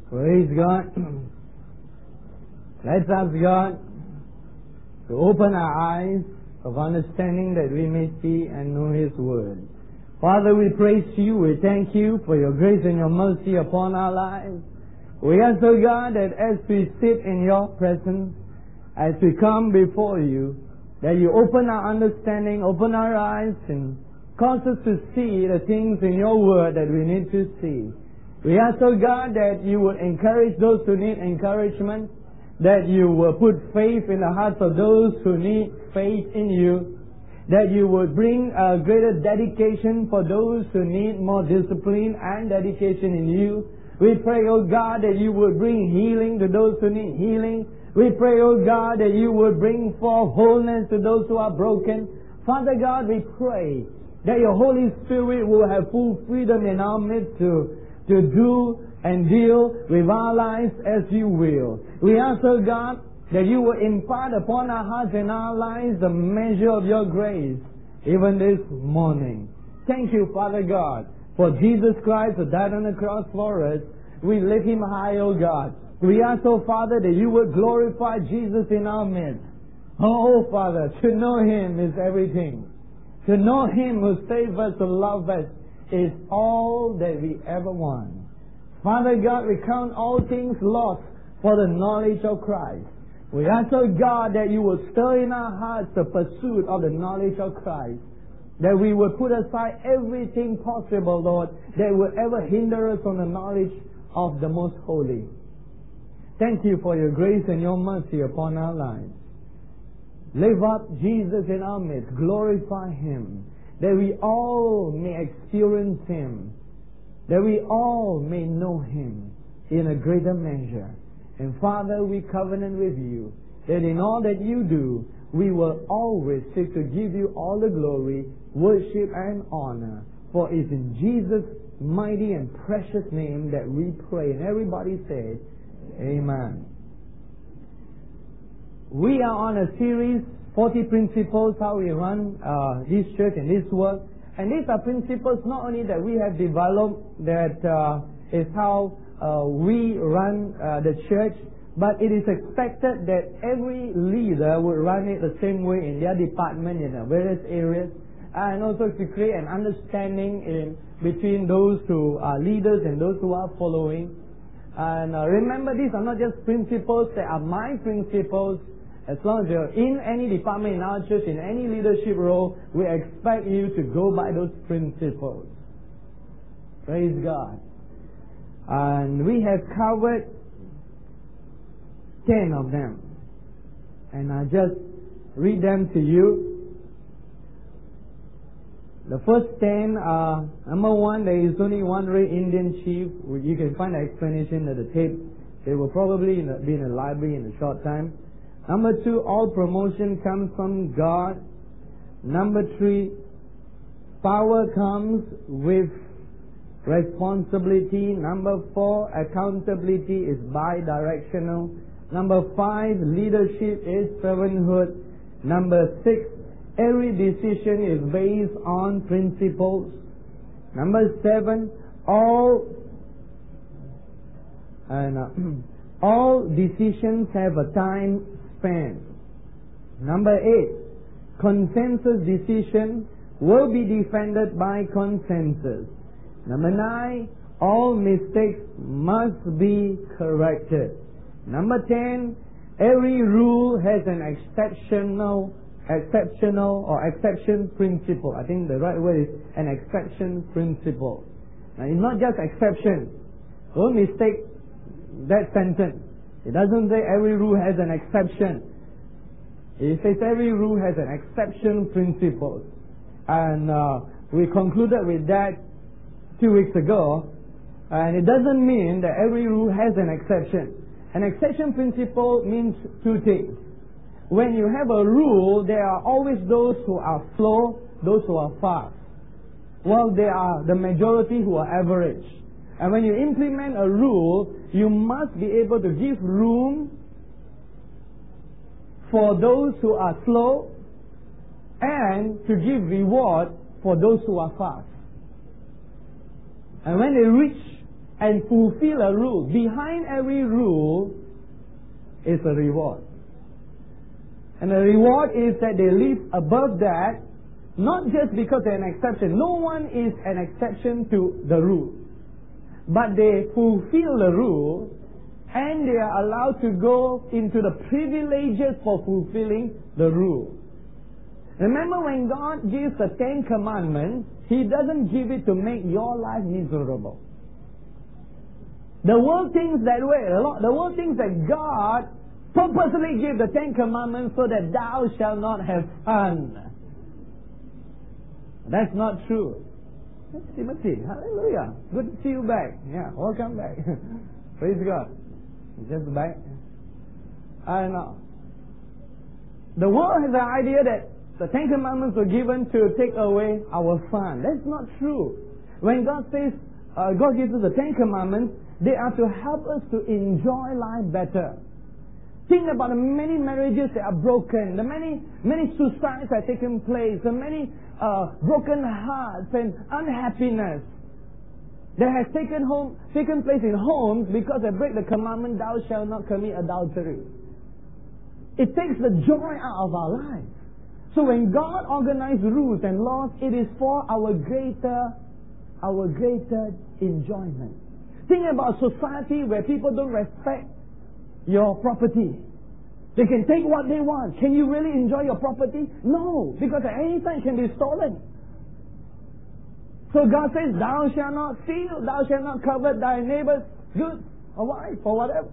Praise God. Let's ask God to open our eyes of understanding that we may see and know His Word. Father, we praise You. We thank You for Your grace and Your mercy upon our lives. We ask, O God, that as we sit in Your presence, as we come before You, that You open our understanding, open our eyes, and cause us to see the things in Your Word that we need to see. We ask, O God, that You would encourage those who need encouragement, that You will put faith in the hearts of those who need faith in You, that You would bring a greater dedication for those who need more discipline and dedication in You. We pray, O God, that You would bring healing to those who need healing. We pray, O God, that You would bring forth wholeness to those who are broken. Father God, we pray that Your Holy Spirit will have full freedom in our midst to do and deal with our lives as You will. We ask, O God, that You will impart upon our hearts and our lives the measure of Your grace, even this morning. Thank You, Father God, for Jesus Christ who died on the cross for us. We lift Him high, O God. We ask, O Father, that You would glorify Jesus in our midst. Oh, Father, to know Him is everything. To know Him who saved us, who loved us, is all that we ever want. Father God, we count all things lost for the knowledge of Christ. We ask, O God, that You will stir in our hearts the pursuit of the knowledge of Christ. That we will put aside everything possible, Lord, that will ever hinder us from the knowledge of the Most Holy. Thank You for Your grace and Your mercy upon our lives. Lift up Jesus in our midst. Glorify Him. That we all may experience Him. That we all may know Him in a greater measure. And Father, we covenant with You that in all that You do, we will always seek to give You all the glory, worship, and honor. For it's in Jesus' mighty and precious name that we pray. And everybody said, Amen. We are on a series, 40 Principles, how we run this church and this work. And these are principles not only that we have developed, that is how we run the church, but it is expected that every leader would run it the same way in their department, in the various areas, and also to create an understanding in between those who are leaders and those who are following. And remember, these are not just principles, they are my principles. As long as you're in any department in our church, in any leadership role, we expect you to go by those principles. Praise God. And we have covered 10 of them. And I just read them to you. The first 10 are, number 1, there is only one great Indian chief. You can find the explanation at the tape. They will probably be in the library in a short time. Number 2, all promotion comes from God. Number 3, power comes with responsibility. Number 4, accountability is bi-directional. Number 5, leadership is servanthood. Number 6, every decision is based on principles. Number 7, all decisions have a time span. Number 8, consensus decision will be defended by consensus. Number 9, all mistakes must be corrected. Number 10, every rule has an exception principle. I think the right word is an exception principle. Now, it's not just exception. Don't mistake that sentence. It doesn't say every rule has an exception. It says every rule has an exception principle. And we concluded with that 2 weeks ago. And it doesn't mean that every rule has an exception. An exception principle means 2 things. When you have a rule, there are always those who are slow, those who are fast. Well, there are the majority who are average. And when you implement a rule, you must be able to give room for those who are slow and to give reward for those who are fast. And when they reach and fulfill a rule. Behind every rule is a reward. And the reward is that they live above that, not just because they're an exception. No one is an exception to the rule. But they fulfill the rule, and they are allowed to go into the privileges for fulfilling the rule. Remember, when God gives the 10 Commandments, He doesn't give it to make your life miserable. The world thinks that way. The world thinks that God purposely gave the 10 Commandments so that thou shalt not have fun. That's not true. That's Timothy. Hallelujah. Good to see you back. Yeah, welcome back. Praise God. Just back. And the world has the idea that the 10 Commandments were given to take away our fun. That's not true. When God says, God gives us the 10 Commandments, they are to help us to enjoy life better. Think about the many marriages that are broken, the many suicides that have taken place, the many broken hearts and unhappiness that has taken place in homes because they break the commandment, thou shalt not commit adultery. It takes the joy out of our lives. So when God organizes rules and laws, it is for our greater enjoyment. Think about society where people don't respect your property. They can take what they want. Can you really enjoy your property? No, because at any time it can be stolen. So God says, thou shalt not steal, thou shalt not covet thy neighbor's goods or wife or whatever.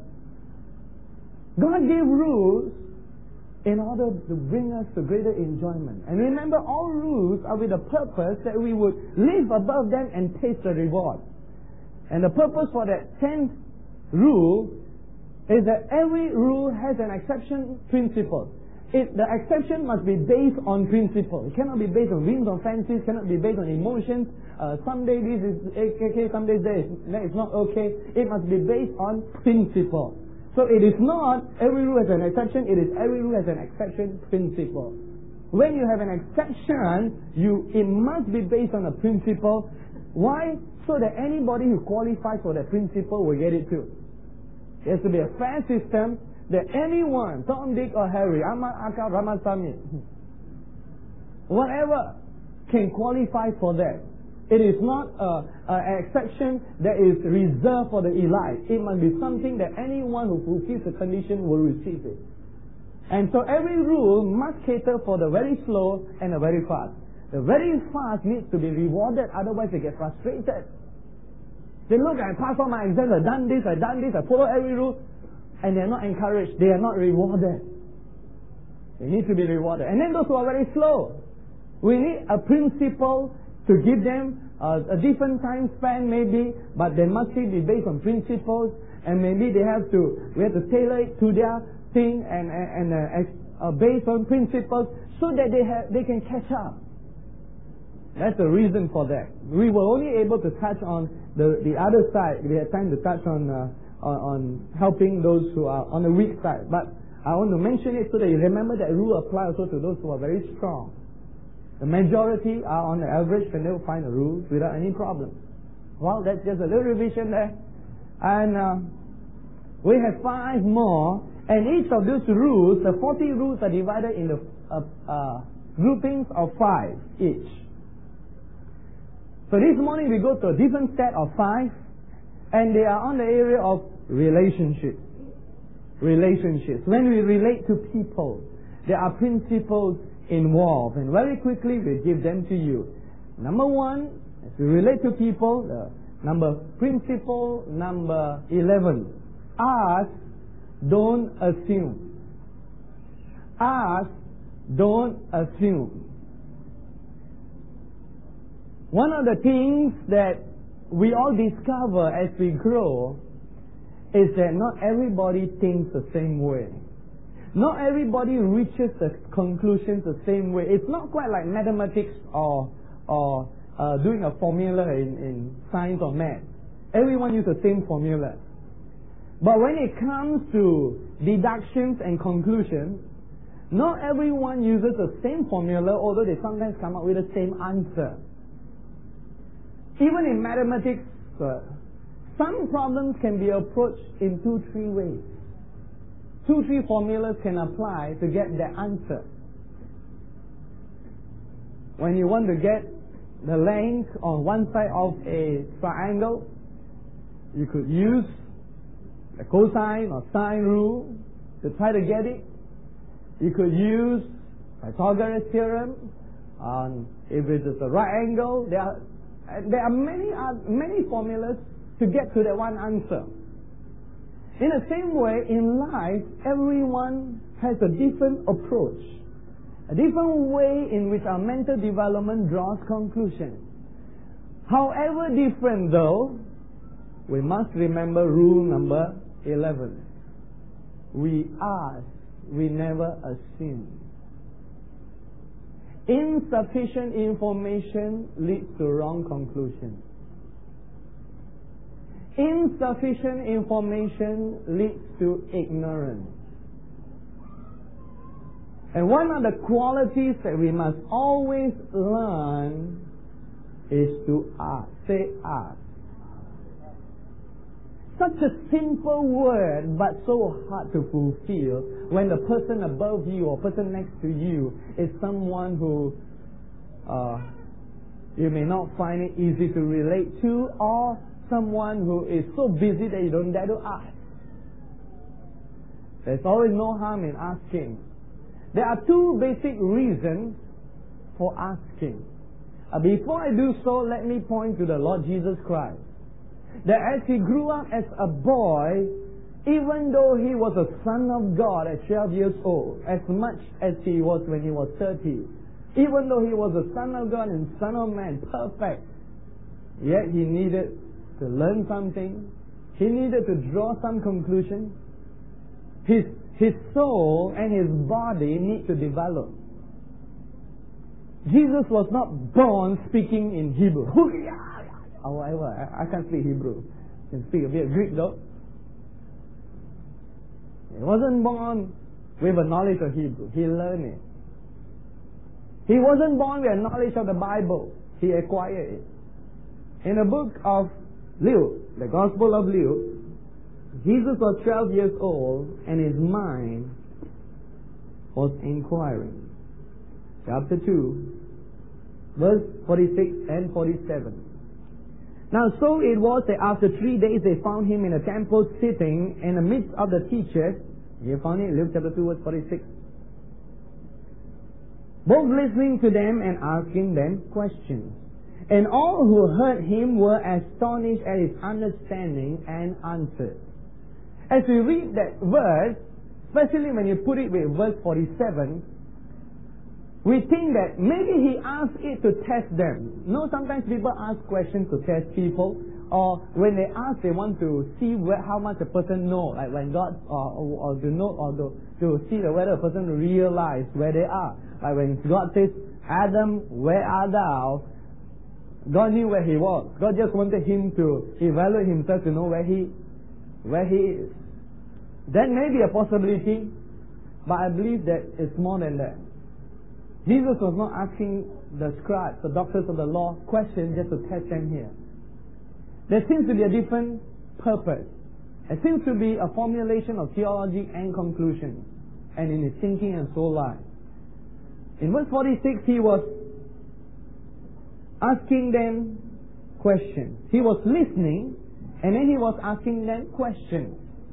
God gave rules in order to bring us to greater enjoyment. And remember, all rules are with the purpose that we would live above them and taste the reward. And the purpose for that 10th rule is that every rule has an exception principle. The exception must be based on principle. It cannot be based on whims or fancies, cannot be based on emotions. Someday this is okay, someday that is not okay. It must be based on principle. So it is not every rule has an exception, it is every rule has an exception principle. When you have an exception, it must be based on a principle. Why? So that anybody who qualifies for that principle will get it too. There has to be a fair system that anyone, Tom, Dick or Harry, Ahmad, Akal, Ramasamy, whatever, can qualify for that. It is not an exception that is reserved for the elite. It must be something that anyone who fulfills the condition will receive it. And so every rule must cater for the very slow and the very fast. The very fast needs to be rewarded, otherwise they get frustrated. They look, I passed all my exams, I done this, I follow every rule, and they are not encouraged, they are not rewarded. They need to be rewarded. And then those who are very slow, we need a principle to give them a different time span maybe, but they must be based on principles, and maybe we have to tailor it to their thing and based on principles so that they can catch up. That's the reason for that. We were only able to touch on the other side. We had time to touch on helping those who are on the weak side. But I want to mention it so that you remember that rule applies also to those who are very strong. The majority are on the average and they'll find the rules without any problem. Well, that's just a little revision there. And we have 5 more. And each of those rules, the 40 rules are divided into groupings of 5 each. So this morning we go to a different set of 5, and they are on the area of relationships. Relationships. When we relate to people, there are principles involved, and very quickly we give them to you. Number 1, as we relate to people, principle number 11. Ask, don't assume. Ask, don't assume. One of the things that we all discover as we grow is that not everybody thinks the same way. Not everybody reaches the conclusions the same way. It's not quite like mathematics or doing a formula in science or math. Everyone uses the same formula. But when it comes to deductions and conclusions, not everyone uses the same formula, although they sometimes come up with the same answer. Even in mathematics, Some problems can be approached in 2-3 ways. 2-3 formulas can apply to get the answer. When you want to get the length on one side of a triangle, you could use the cosine or sine rule to try to get it. You could use Pythagoras theorem. If it is a right angle, there are many formulas to get to that one answer. In the same way, in life, everyone has a different approach, a different way in which our mental development draws conclusions. However different though, we must remember rule number 11. We ask, we never assume. Insufficient information leads to wrong conclusions. Insufficient information leads to ignorance. And one of the qualities that we must always learn is to ask. Say ask. Such a simple word, but so hard to fulfill when the person above you or person next to you is someone who you may not find it easy to relate to, or someone who is so busy that you don't dare to ask. There's always no harm in asking. There are 2 basic reasons for asking. Before I do so, let me point to the Lord Jesus Christ. That as He grew up as a boy, even though He was a Son of God at 12 years old, as much as He was when He was 30, even though He was a Son of God and Son of Man, perfect, yet He needed to learn something. He needed to draw some conclusion. His soul and His body need to develop. Jesus was not born speaking in Hebrew. Or whatever. I can't speak Hebrew. I can speak a bit of Greek though. He wasn't born with a knowledge of Hebrew. He learned it. He wasn't born with a knowledge of the Bible. He acquired it. In the book of Luke, the Gospel of Luke, Jesus was 12 years old and his mind was inquiring. Chapter 2, verse 46 and 47. Now so it was that after 3 days they found him in the temple sitting in the midst of the teachers. You found it, Luke chapter 2, verse 46. Both listening to them and asking them questions. And all who heard him were astonished at his understanding and answers. As we read that verse, especially when you put it with verse 47, we think that maybe he asked it to test them. No, sometimes people ask questions to test people, or when they ask, they want to see how much a person knows, like when God, or to know, or to see whether a person realize where they are. Like when God says, Adam, where art thou? God knew where he was. God just wanted him to evaluate himself to know where he is. That may be a possibility, but I believe that it's more than that. Jesus was not asking the scribes, the doctors of the law, questions just to test them here. There seems to be a different purpose. There seems to be a formulation of theology and conclusion, and in his thinking and soul life. In verse 46, he was asking them questions. He was listening, and then he was asking them questions.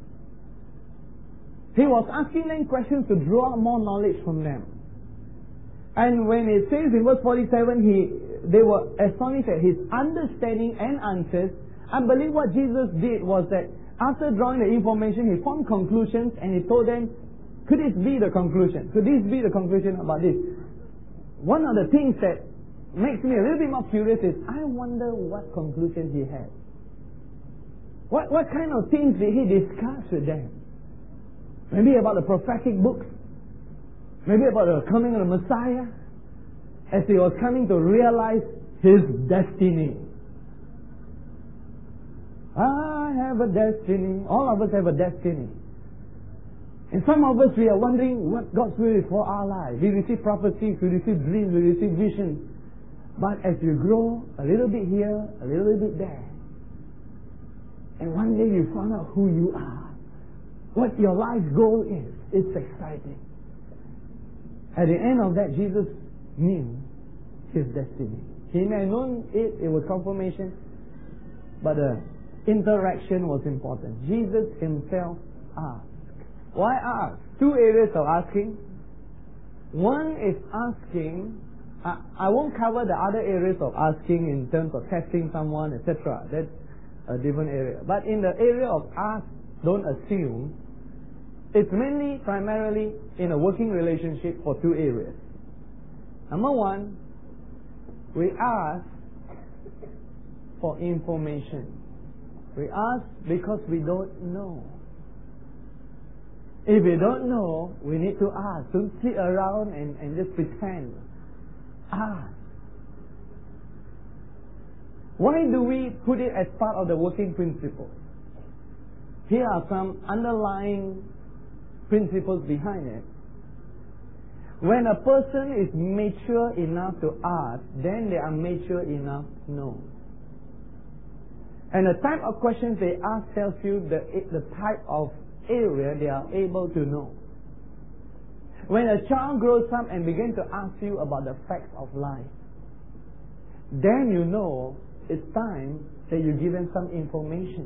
He was asking them questions to draw more knowledge from them. And when it says in verse 47, they were astonished at his understanding and answers, I believe what Jesus did was that after drawing the information, he formed conclusions and he told them, could this be the conclusion? Could this be the conclusion about this? One of the things that makes me a little bit more curious is, I wonder what conclusions he had. What kind of things did he discuss with them? Maybe about the prophetic books. Maybe about the coming of the Messiah. As he was coming to realize his destiny. I have a destiny. All of us have a destiny. And some of us, we are wondering what God's will is for our lives. We receive prophecies, we receive dreams, we receive visions. But as you grow a little bit here, a little bit there, And one day you find out who you are, what your life's goal is. It's exciting. At the end of that, Jesus knew his destiny. He may have known it was confirmation, but the interaction was important. Jesus himself asked. Why ask? Two areas of asking. One is asking. I won't cover the other areas of asking in terms of testing someone, etc. That's a different area. But in the area of ask, don't assume, it's mainly, primarily in a working relationship for two areas. Number one, we ask for information. We ask because we don't know. If we don't know, we need to ask. Don't sit around and just pretend. Ask. Why do we put it as part of the working principle? Here are some underlying principles behind it. When a person is mature enough to ask, then they are mature enough to know. And the type of questions they ask tells you the type of area they are able to know. When a child grows up and begins to ask you about the facts of life, then you know it's time that you give them some information.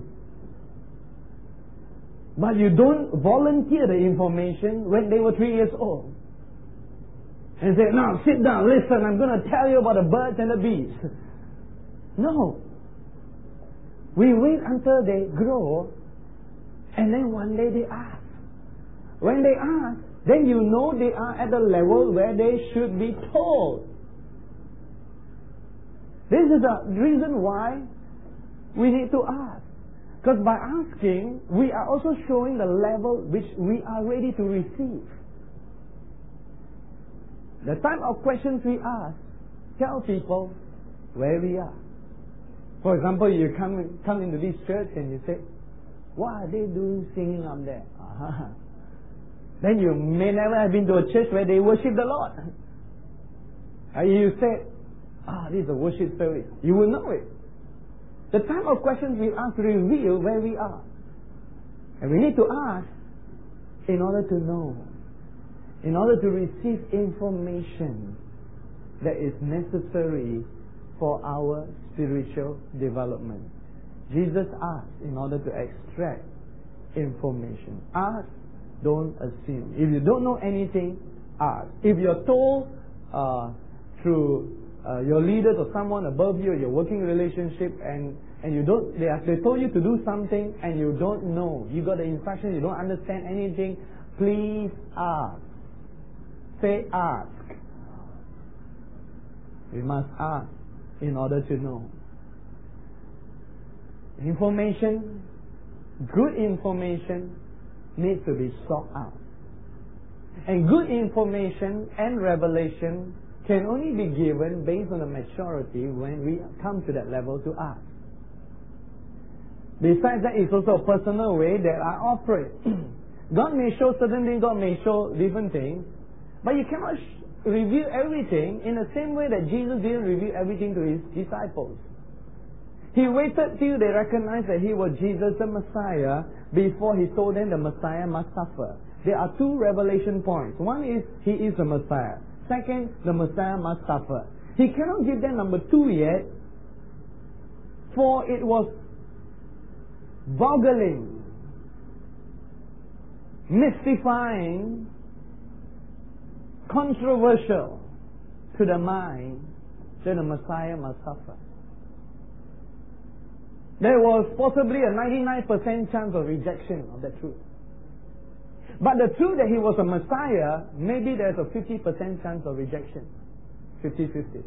But you don't volunteer the information when they were 3 years old. And say, now sit down, listen, I'm going to tell you about the birds and the bees. No. We wait until they grow, and then one day they ask. When they ask, then you know they are at the level where they should be told. This is the reason why we need to ask. Because by asking, we are also showing the level which we are ready to receive. The type of questions we ask tell people where we are. For example, you come into this church and you say, what are they doing singing up there? Then you may never have been to a church where they worship the Lord. And you say, this is a worship service. You will know it. The type of questions we ask reveal where we are. And we need to ask in order to know. In order to receive information that is necessary for our spiritual development. Jesus asked in order to extract information. Ask, don't assume. If you don't know anything, ask. If you're told through your leaders or someone above you, your working relationship, and you don't, they told you to do something and you don't know, you got the instructions, you don't understand anything, please ask. Say ask. We must ask in order to know. Information, good information, needs to be sought out. And good information and revelation can only be given based on the maturity when we come to that level to ask. Besides that, it's also a personal way that I operate. God may show certain things, God may show different things, but you cannot reveal everything in the same way that Jesus didn't reveal everything to his disciples. He waited till they recognized that he was Jesus the Messiah before he told them the Messiah must suffer. There are two revelation points. One is he is the Messiah. Second, the Messiah must suffer. He cannot give them number two yet, for it was boggling, mystifying, controversial to the mind that the Messiah must suffer. There was possibly a 99% chance of rejection of the truth. But the truth that he was a Messiah, maybe there's a 50% chance of rejection. 50-50.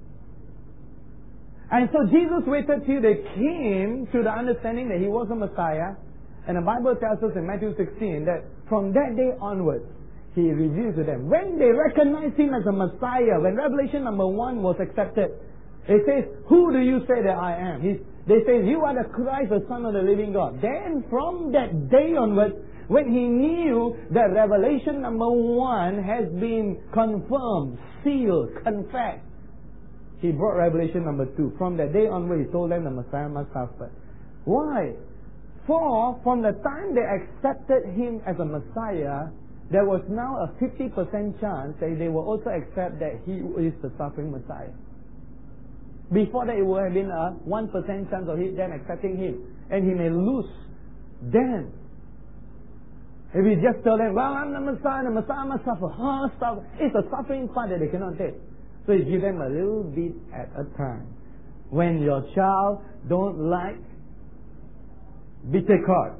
And so Jesus waited till they came to the understanding that he was a Messiah. And the Bible tells us in Matthew 16 that from that day onwards, he revealed to them. When they recognized him as a Messiah, when Revelation number 1 was accepted, it says, who do you say that I am? They say, you are the Christ, the Son of the living God. Then from that day onwards, when he knew that Revelation number 1 has been confirmed, sealed, confessed, he brought Revelation number 2. From that day onward, he told them the Messiah must suffer. Why? For from the time they accepted him as a Messiah, there was now a 50% chance that they will also accept that he is the suffering Messiah. Before that, it would have been a 1% chance of them accepting him. And he may lose them. If we just tell them, well, I'm the Messiah must suffer. Suffer. It's the suffering part that they cannot take. So you give them a little bit at a time. When your child don't like bitter gourd,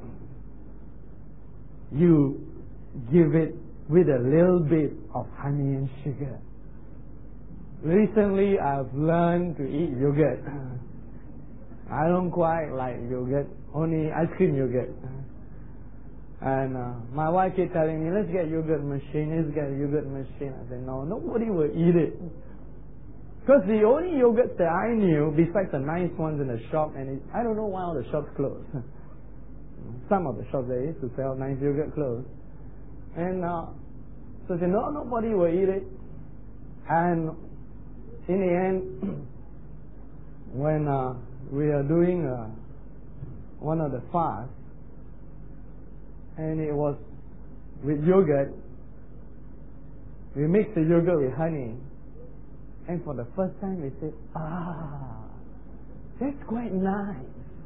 you give it with a little bit of honey and sugar. Recently, I've learned to eat yogurt. I don't quite like yogurt, only ice cream yogurt. And my wife kept telling me, let's get yogurt machine. I said, no, nobody will eat it. Because the only yogurts that I knew, besides the nice ones in the shop, and I don't know why all the shops closed. Some of the shops they used to sell nice yogurt closed. And so I said, no, nobody will eat it. And in the end, when we are doing one of the fasts, and it was with yogurt, we mixed the yogurt with honey. And for the first time we said, that's quite nice.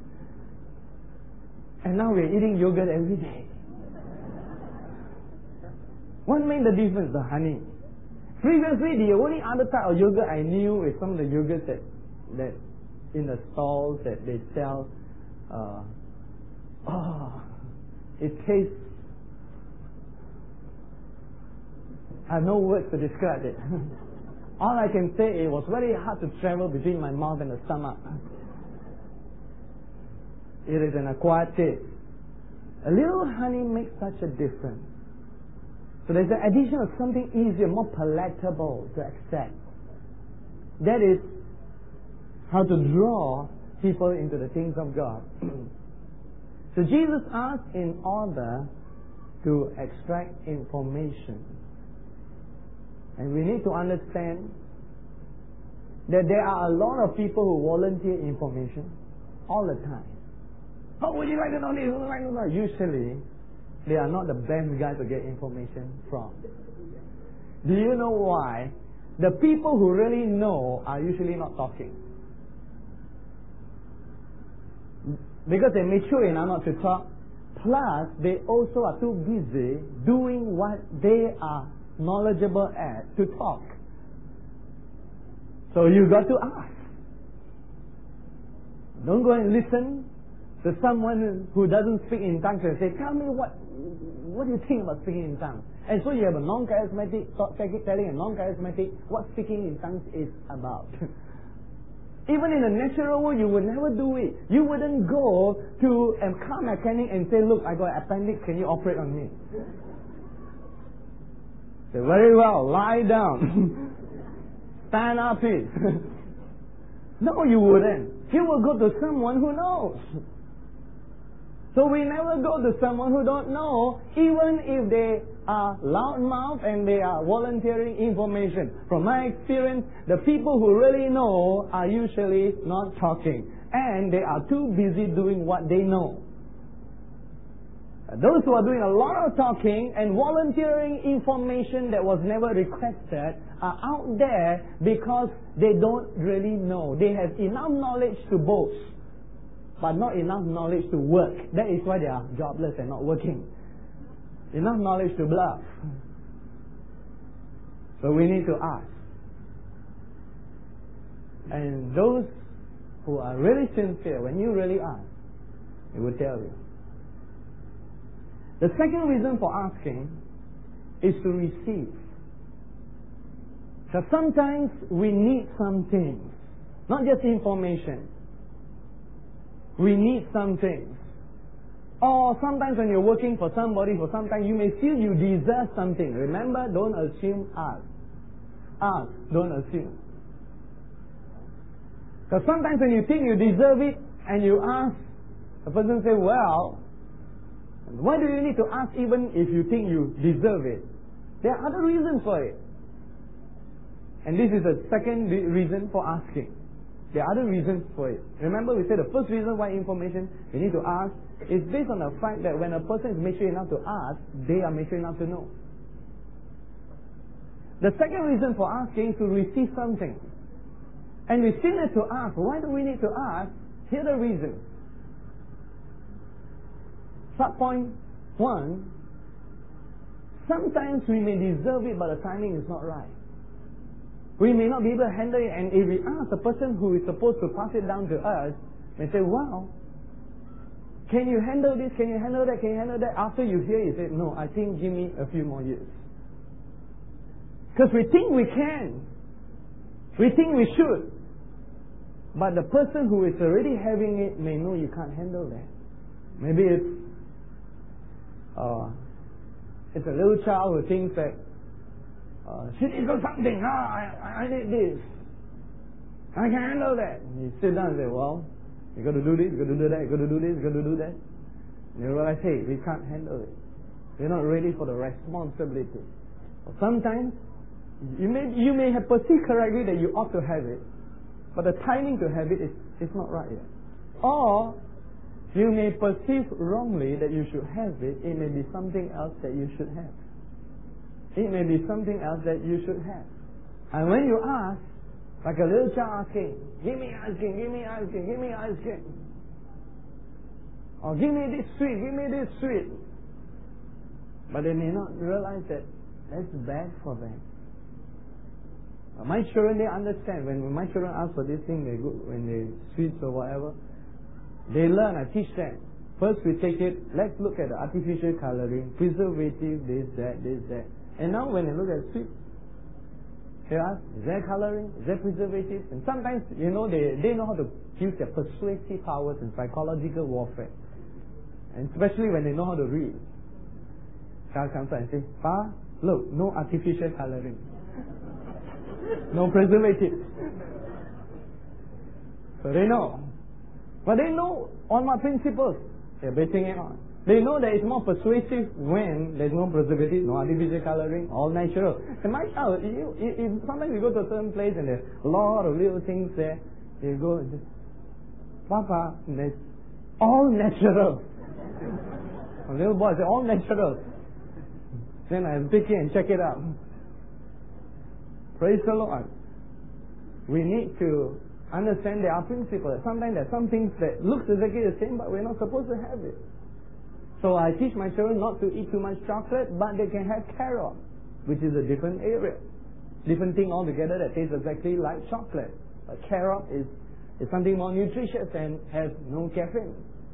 And now we're eating yogurt every day. What made the difference? The honey. Previously, the only other type of yogurt I knew is some of the yogurts that in the stalls that they sell. It tastes. I have no words to describe it. All I can say, it was very hard to travel between my mouth and the stomach. It is an acquired taste. A little honey makes such a difference. So there's the addition of something easier, more palatable to accept. That is how to draw people into the things of God. So Jesus asked in order to extract information. And we need to understand that there are a lot of people who volunteer information all the time. Oh, would you like to know this? Would you like to know? Usually, they are not the best guys to get information from. Do you know why? The people who really know are usually not talking. Because they're mature enough not to talk. Plus, they also are too busy doing what they are knowledgeable at to talk. So you got to ask. Don't go and listen to someone who doesn't speak in tongues and say, tell me what do you think about speaking in tongues? And so you have a non-charismatic telling a non-charismatic what speaking in tongues is about. Even in the natural world, you would never do it. You wouldn't go to a car mechanic and say, look, I got an appendix, can you operate on me? Say, very well, lie down. Stand up, please. No, you wouldn't. You will go to someone who knows. So we never go to someone who don't know, even if they are loudmouth and they are volunteering information. From my experience, the people who really know are usually not talking. And they are too busy doing what they know. Those who are doing a lot of talking and volunteering information that was never requested are out there because they don't really know. They have enough knowledge to boast, but not enough knowledge to work. That is why they are jobless and not working. Enough knowledge to bluff. So we need to ask. And those who are really sincere, when you really ask, they will tell you. The second reason for asking is to receive. So sometimes we need some things, not just information. We need some things. Or sometimes when you're working for somebody for some time, you may feel you deserve something. Remember, don't assume, ask. Ask, don't assume. Because sometimes when you think you deserve it and you ask, the person says, well, why do you need to ask even if you think you deserve it? There are other reasons for it. And this is the second reason for asking. there are other reasons for it. Remember, we said the first reason why information we need to ask is based on the fact that when a person is mature enough to ask, they are mature enough to know. The second reason for asking is to receive something. And we still need to ask. Why do we need to ask? Here are the reasons. Subpoint 1, sometimes we may deserve it, but the timing is not right. We may not be able to handle it, and if we ask the person who is supposed to pass it down to us, they say, wow, can you handle this, can you handle that, can you handle that? After you hear it, you say, no, I think give me a few more years. Because we think we can. We think we should. But the person who is already having it may know you can't handle that. Maybe it's a little child who thinks that she needs something. I need this. I can handle that. And you sit down and say, well, you got to do this, you got to do that, you got to do this, you got to do that. And you realize, hey, we can't handle it. We're not ready for the responsibility. Or sometimes you may have perceived correctly that you ought to have it, but the timing to have it is not right yet. Or you may perceive wrongly that you should have it. It may be something else that you should have. It may be something else that you should have. And when you ask, like a little child asking, give me ice cream, give me ice cream, give me ice cream. Or give me this sweet, give me this sweet. But they may not realize that that's bad for them. My children, they understand. When my children ask for this thing, they go, when they sweets or whatever, they learn. I teach them. First we take it, let's look at the artificial coloring, preservative, this, that. And now when they look at sweets, they ask, is there coloring? Is there preservative? And sometimes, they know how to use their persuasive powers in psychological warfare. And especially when they know how to read. Child comes out and says, Pa, look, no artificial coloring. No preservative. So they know. But they know on what principles they're basing it on. They know that it's more persuasive when there's no preservative, no artificial coloring, all natural. And my child, sometimes you go to a certain place and there's a lot of little things there. You go and just, Papa, and there's all natural. A little boy says, all natural. Then I pick it and check it out. Praise the Lord. We need to understand there are principles. Sometimes there are some things that looks exactly the same, but we're not supposed to have it. So I teach my children not to eat too much chocolate, but they can have carrot, which is a different area. Different thing altogether that tastes exactly like chocolate. But carrot is something more nutritious and has no caffeine.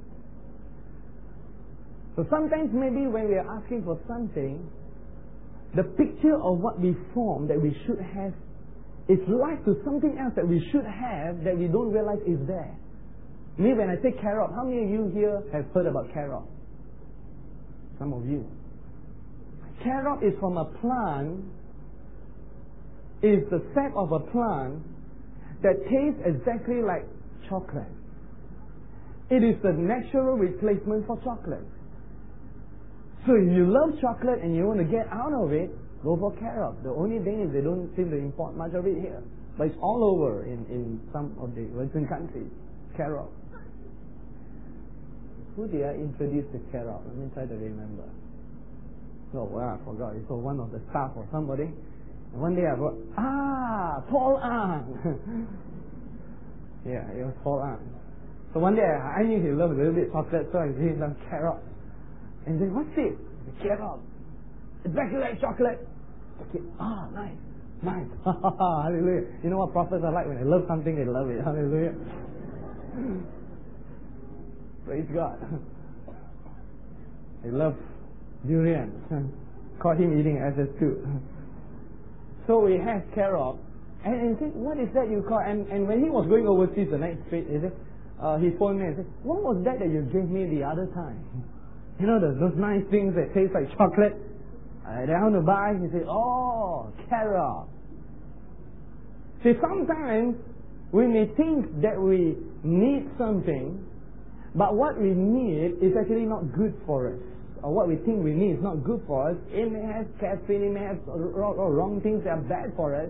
So sometimes maybe when we are asking for something, the picture of what we form that we should have is like to something else that we should have that we don't realize is there. Me, when I say carrot, how many of you here have heard about carrot? Some of you. Carrot is from a plant, is the sap of a plant that tastes exactly like chocolate. It is the natural replacement for chocolate. So if you love chocolate and you want to get out of it, go for carrot. The only thing is they don't seem to import much of it here. But it's all over in some of the Western countries. Carrot. Who did I introduce to carrot? Let me try to remember. Oh, well, I forgot. It was one of the staff or somebody. And one day I thought, Paul Ang. Yeah, it was Paul Ang. So one day I knew he loved a little bit of chocolate, so I gave him some carrot. And he said, what's it? Carrot. It's exactly like chocolate. Okay. Nice. Nice. Hallelujah. You know what prophets are like? When they love something, they love it. Hallelujah. Praise God. They love durian. Caught him eating SS2. So we had carrot. And he said, what is that you call? And when he was going overseas the next trip, he said, he phoned me and said, what was that you gave me the other time? You know, those nice things that taste like chocolate. I want to buy. He said, carrot. See, sometimes we may think that we need something, but what we need is actually not good for us. Or what we think we need is not good for us. It may have caffeine, it may have wrong things that are bad for us.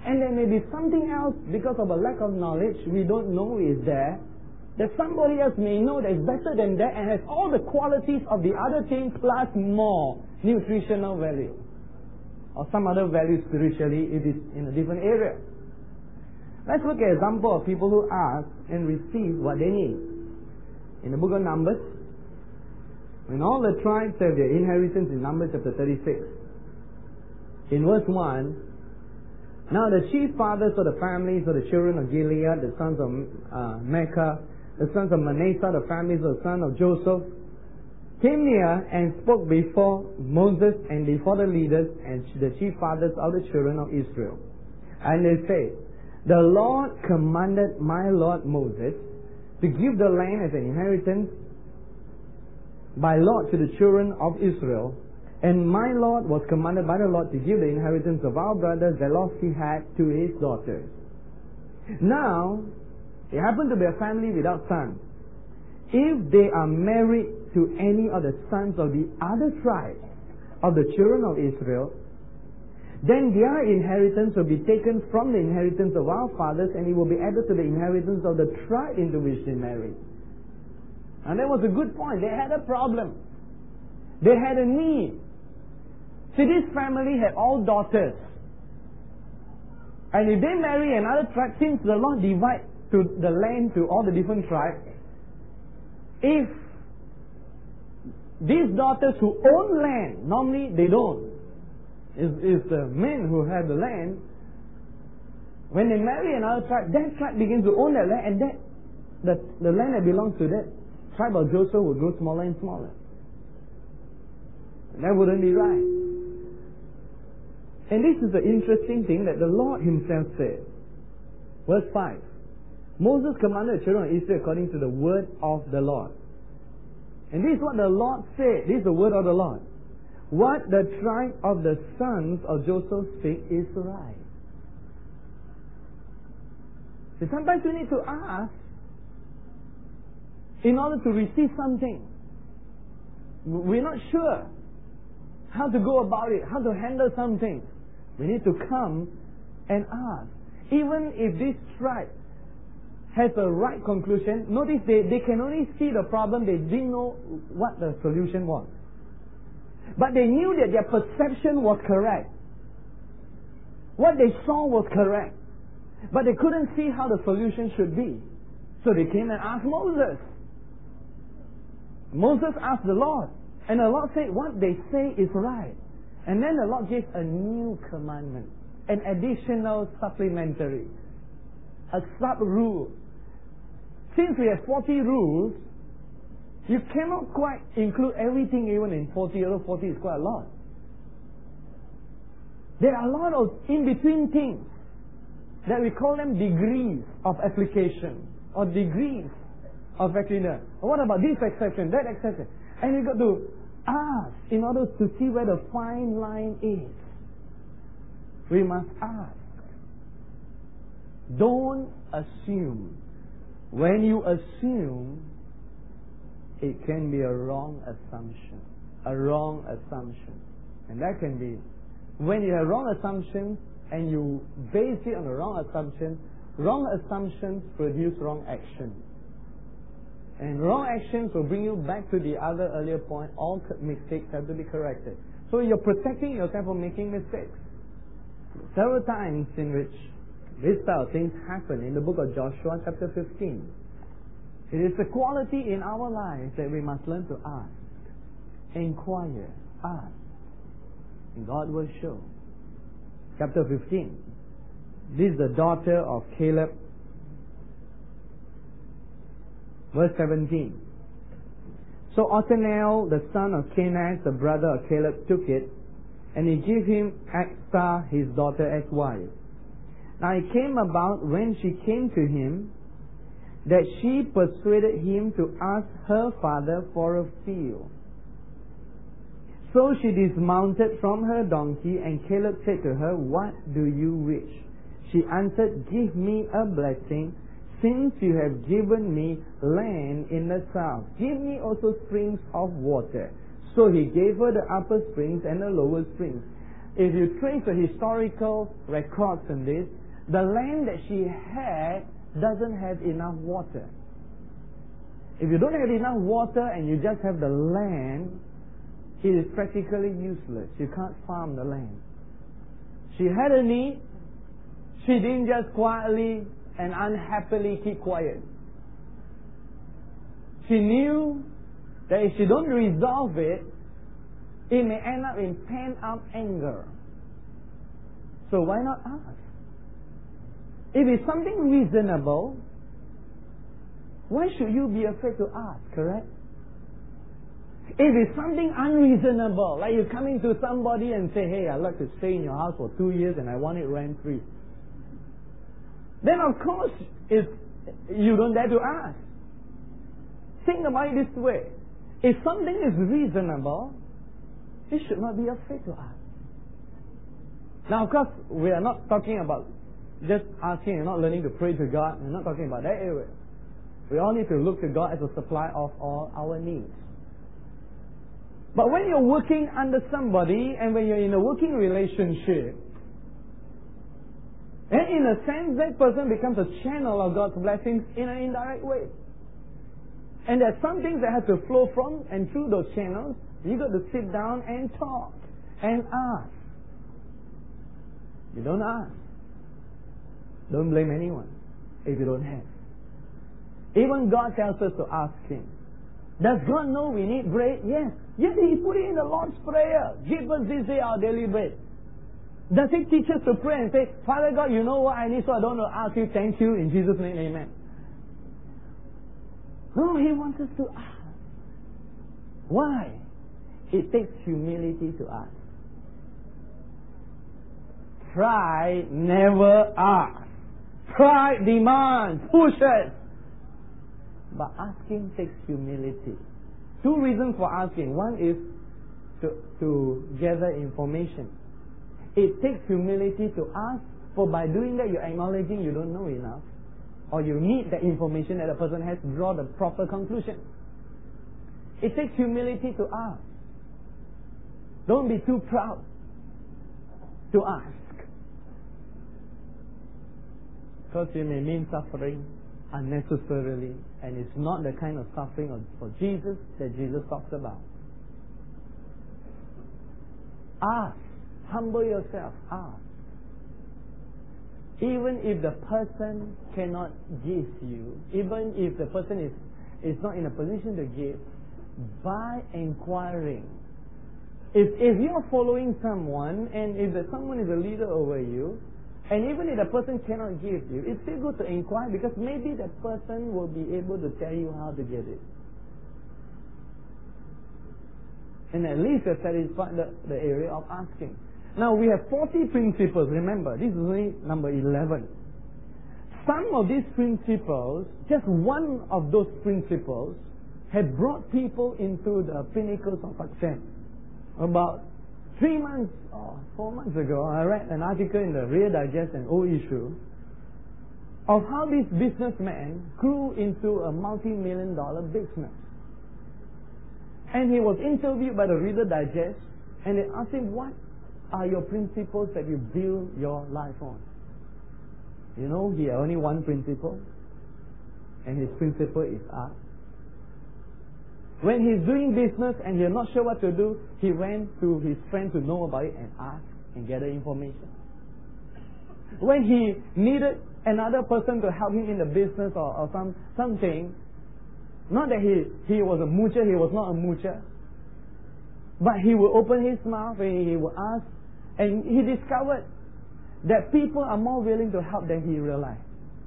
And there may be something else because of a lack of knowledge we don't know is there, that somebody else may know that's better than that and has all the qualities of the other things plus more nutritional value. Or some other value spiritually if it's in a different area. Let's look at an example of people who ask and receive what they need. In the book of Numbers, when all the tribes have their inheritance in Numbers chapter 36, in verse 1, now the chief fathers of the families of the children of Gilead, the sons of Mecca, the sons of Manasseh, the families of the sons of Joseph, came near and spoke before Moses and before the leaders and the chief fathers of the children of Israel. And they said, the Lord commanded my Lord Moses to give the land as an inheritance by lot to the children of Israel. And my Lord was commanded by the Lord to give the inheritance of our brothers that Zelophehad he had to his daughters. Now, it happened to be a family without sons. If they are married to any of the sons of the other tribes of the children of Israel, then their inheritance will be taken from the inheritance of our fathers and it will be added to the inheritance of the tribe into which they married. And that was a good point. They had a problem. They had a need. See, this family had all daughters. And if they marry another tribe, since the Lord divides to the land to all the different tribes, if these daughters who own land, normally they don't. It's the men who have the land. When they marry another tribe, that tribe begins to own that land, and the land that belongs to that tribe of Joseph will grow smaller and smaller. And that wouldn't be right. And this is the interesting thing that the Lord Himself said. Verse 5. Moses commanded the children of Israel according to the word of the Lord. And this is what the Lord said. This is the word of the Lord. What the tribe of the sons of Joseph speak is right. So sometimes we need to ask in order to receive something. We're not sure how to go about it, how to handle something. We need to come and ask. Even if this tribe has a right conclusion, notice they can only see the problem, they didn't know what the solution was. But they knew that their perception was correct. What they saw was correct. But they couldn't see how the solution should be. So they came and asked Moses. Moses asked the Lord. And the Lord said, what they say is right. And then the Lord gave a new commandment. An additional supplementary. A sub-rule. Since we have 40 rules, you cannot quite include everything even in 40, although 40 is quite a lot. There are a lot of in-between things that we call them degrees of application or degrees of actually. What about this exception, that exception? And you got to ask in order to see where the fine line is. We must ask. Don't assume. When you assume, it can be a wrong assumption. A wrong assumption. And that can be, when you have wrong assumptions and you base it on a wrong assumptions produce wrong actions. And wrong actions will bring you back to the other earlier point. All mistakes have to be corrected. So you're protecting yourself from making mistakes. Several times in which this style of things happen in the book of Joshua chapter 15. It is a quality in our lives that we must learn to ask, inquire, ask, and God will show. Chapter 15. This is the daughter of Caleb. Verse 17. So Othniel, the son of Kenaz, the brother of Caleb, took it, and he gave him Achsah, his daughter, as wife. Now it came about when she came to him that she persuaded him to ask her father for a field. So she dismounted from her donkey, and Caleb said to her, what do you wish? She answered, give me a blessing, since you have given me land in the south. Give me also springs of water. So he gave her the upper springs and the lower springs. if you trace the historical records in this, the land that she had doesn't have enough water. If you don't have enough water and you just have the land, it is practically useless. You can't farm the land. She had a need. She didn't just quietly and unhappily keep quiet. She knew that if she don't resolve it, it may end up in pent-up anger. So why not ask? If it's something reasonable, why should you be afraid to ask, correct? If it's something unreasonable, like you come into somebody and say, hey, I'd like to stay in your house for 2 years and I want it rent-free, then of course you don't dare to ask. Think about it this way. If something is reasonable, you should not be afraid to ask. Now, of course, we are not talking about just asking and not learning to pray to God. We're not talking about that area. We all need to look to God as a supply of all our needs. But when you're working under somebody and when you're in a working relationship, and in a sense, that person becomes a channel of God's blessings in an indirect way. And there's some things that have to flow from and through those channels. You got to sit down and talk and ask. You don't ask. Don't blame anyone if you don't have. Even God tells us to ask Him. Does God know we need bread? Yes. Yes, He put it in the Lord's Prayer. Give us this day our daily bread. Does He teach us to pray and say, Father God, you know what I need, so I don't want to ask you, thank you, in Jesus' name, amen. No, He wants us to ask. Why? It takes humility to ask. Pride never asks. Pride demands, pushes. But asking takes humility. 2 reasons for asking. One is to gather information. It takes humility to ask, for by doing that you're acknowledging you don't know enough, or you need the information that a person has to draw the proper conclusion. It takes humility to ask. Don't be too proud to ask. Because it may mean suffering unnecessarily, and it's not the kind of suffering for Jesus that Jesus talks about. Ask. Humble yourself. Ask. Even if the person cannot give you, even if the person is not in a position to give, by inquiring. If you're following someone, and if someone is a leader over you, and even if the person cannot give you, it's still good to inquire, because maybe that person will be able to tell you how to get it. And at least you've satisfied the area of asking. Now we have 40 principles. Remember, this is only number 11. Some of these principles, just one of those principles, had brought people into the pinnacles of success. About 3 months or 4 months ago, I read an article in the Reader Digest, an old issue, of how this businessman grew into a multi-million-dollar business. And he was interviewed by the Reader Digest, and they asked him, what are your principles that you build your life on? You know, he had only one principle, and his principle is ask. When he's doing business and he's not sure what to do, he went to his friend to know about it and ask and gather information. When he needed another person to help him in the business or something, not that he was a moocher, he was not a moocher, but he would open his mouth and he would ask, and he discovered that people are more willing to help than he realized.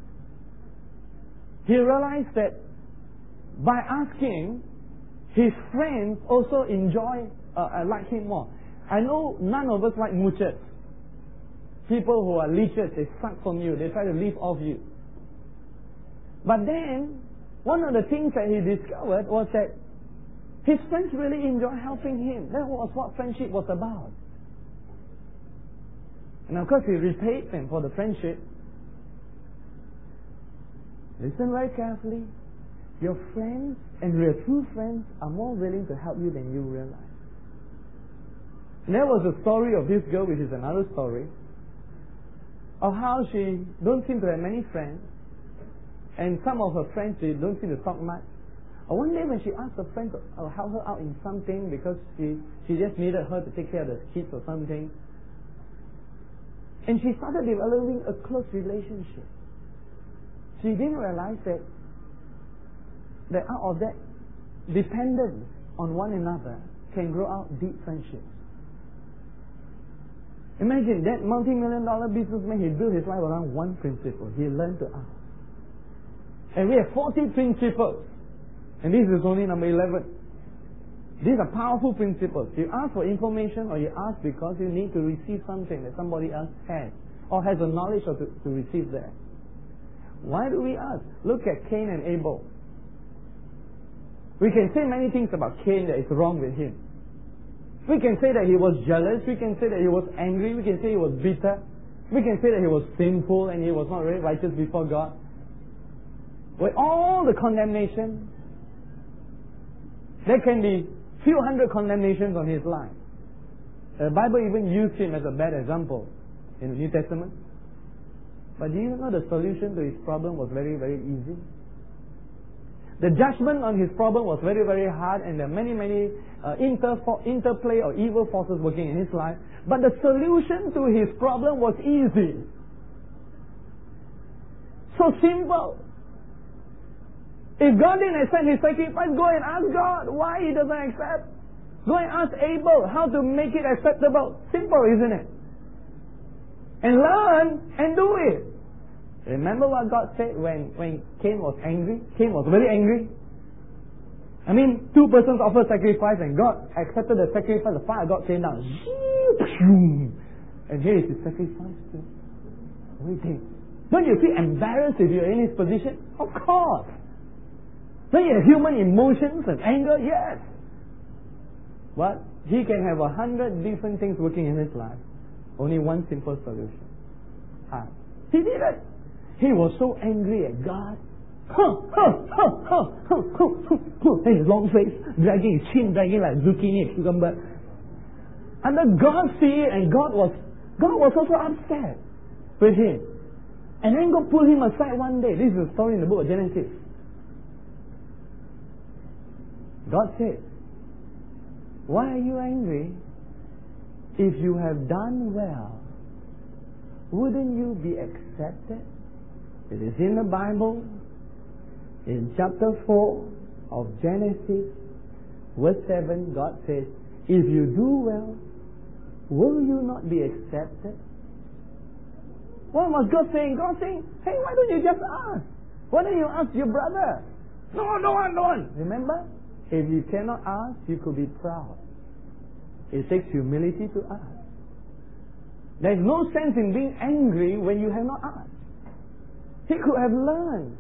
He realized that by asking, his friends also like him more. I know none of us like moochers. People who are leechers, they suck from you, they try to live off you. But then, one of the things that he discovered was that his friends really enjoy helping him. That was what friendship was about. And of course, he repaid them for the friendship. Listen very carefully. Your friends and your true friends are more willing to help you than you realize. There was a story of this girl, which is another story, of how she don't seem to have many friends, and some of her friends, they don't seem to talk much. One day when she asked a friend to help her out in something because she just needed her to take care of the kids or something, and she started developing a close relationship. She didn't realize that out of that dependence on one another can grow out deep friendships. Imagine that multi-million-dollar businessman, he built his life around one principle. He learned to ask. And we have 40 principles. And this is only number 11. These are powerful principles. You ask for information, or you ask because you need to receive something that somebody else has, or has the knowledge to receive that. Why do we ask? Look at Cain and Abel. We can say many things about Cain that is wrong with him. We can say that he was jealous. We can say that he was angry. We can say he was bitter. We can say that he was sinful and he was not really righteous before God. With all the condemnation, there can be few hundred condemnations on his life. The Bible even used him as a bad example in the New Testament. But do you know the solution to his problem was very, very easy? The judgment on his problem was very, very hard, and there are many, many interplay or evil forces working in his life. But the solution to his problem was easy. So simple. If God didn't accept his sacrifice, go and ask God why he doesn't accept. Go and ask Abel how to make it acceptable. Simple, isn't it? And learn and do it. Remember what God said when Cain was angry? Cain was very angry. I mean, two persons offered sacrifice and God accepted the sacrifice. The fire of God came down. And here is his sacrifice. What do you think? Don't you feel embarrassed if you're in his position? Of course. Don't you have human emotions and anger? Yes. But he can have 100 different things working in his life. Only one simple solution. He did it. He was so angry at God. And his long face, dragging his chin, dragging like zucchini and cucumber. And then God see it, and God was also upset with him. And then God pulled him aside one day. This is a story in the book of Genesis. God said, why are you angry? If you have done well, wouldn't you be accepted? It is in the Bible, in chapter 4 of Genesis, verse 7, God says, if you do well, will you not be accepted? What was God saying? God saying, hey, why don't you just ask? Why don't you ask your brother? No one. Remember? If you cannot ask, you could be proud. It takes humility to ask. There is no sense in being angry when you have not asked. He could have learned.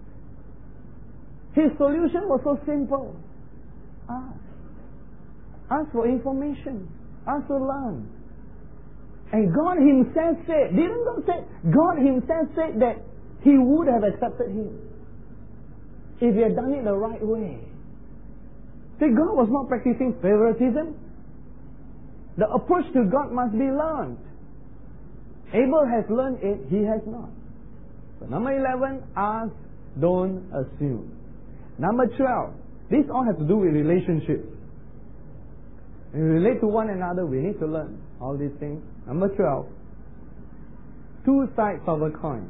His solution was so simple. Ask. Ask for information. Ask to learn. And God himself said, didn't God say, God himself said that he would have accepted him if he had done it the right way. See, God was not practicing favoritism. The approach to God must be learned. Abel has learned it, he has not. So number 11, ask, don't assume. Number 12, this all has to do with relationships. When we relate to one another, we need to learn all these things. Number 12, two sides of a coin.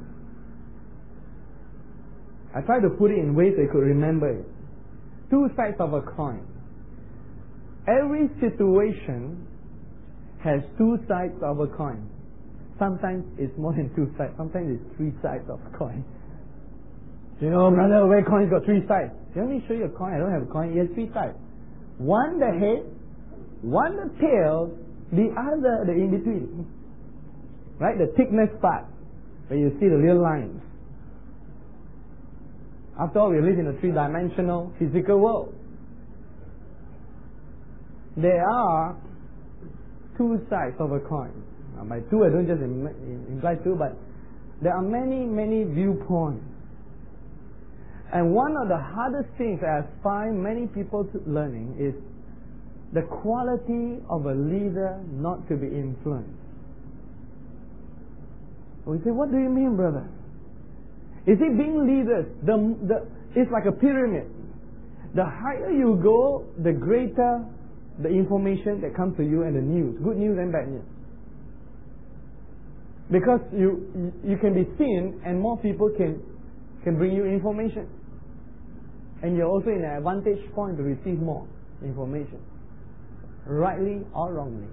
I try to put it in ways they could remember it. Two sides of a coin. Every situation has two sides of a coin. Sometimes it's more than two sides. Sometimes it's three sides of a coin. You know, brother, where coins got three sides? Let me show you a coin. I don't have a coin. It has three sides. One the head, one the tail, the other the in between. Right? The thickness part, where you see the real lines. After all, we live in a three-dimensional physical world. There are two sides of a coin. Now, by two, I don't just imply two, but there are many, many viewpoints. And one of the hardest things I find many people learning is the quality of a leader not to be influenced. We say, what do you mean, brother? Is it being leaders? It's like a pyramid. The higher you go, the greater the information that comes to you and the news. Good news and bad news. Because you can be seen and more people can bring you information. And you're also in an advantage point to receive more information. Rightly or wrongly.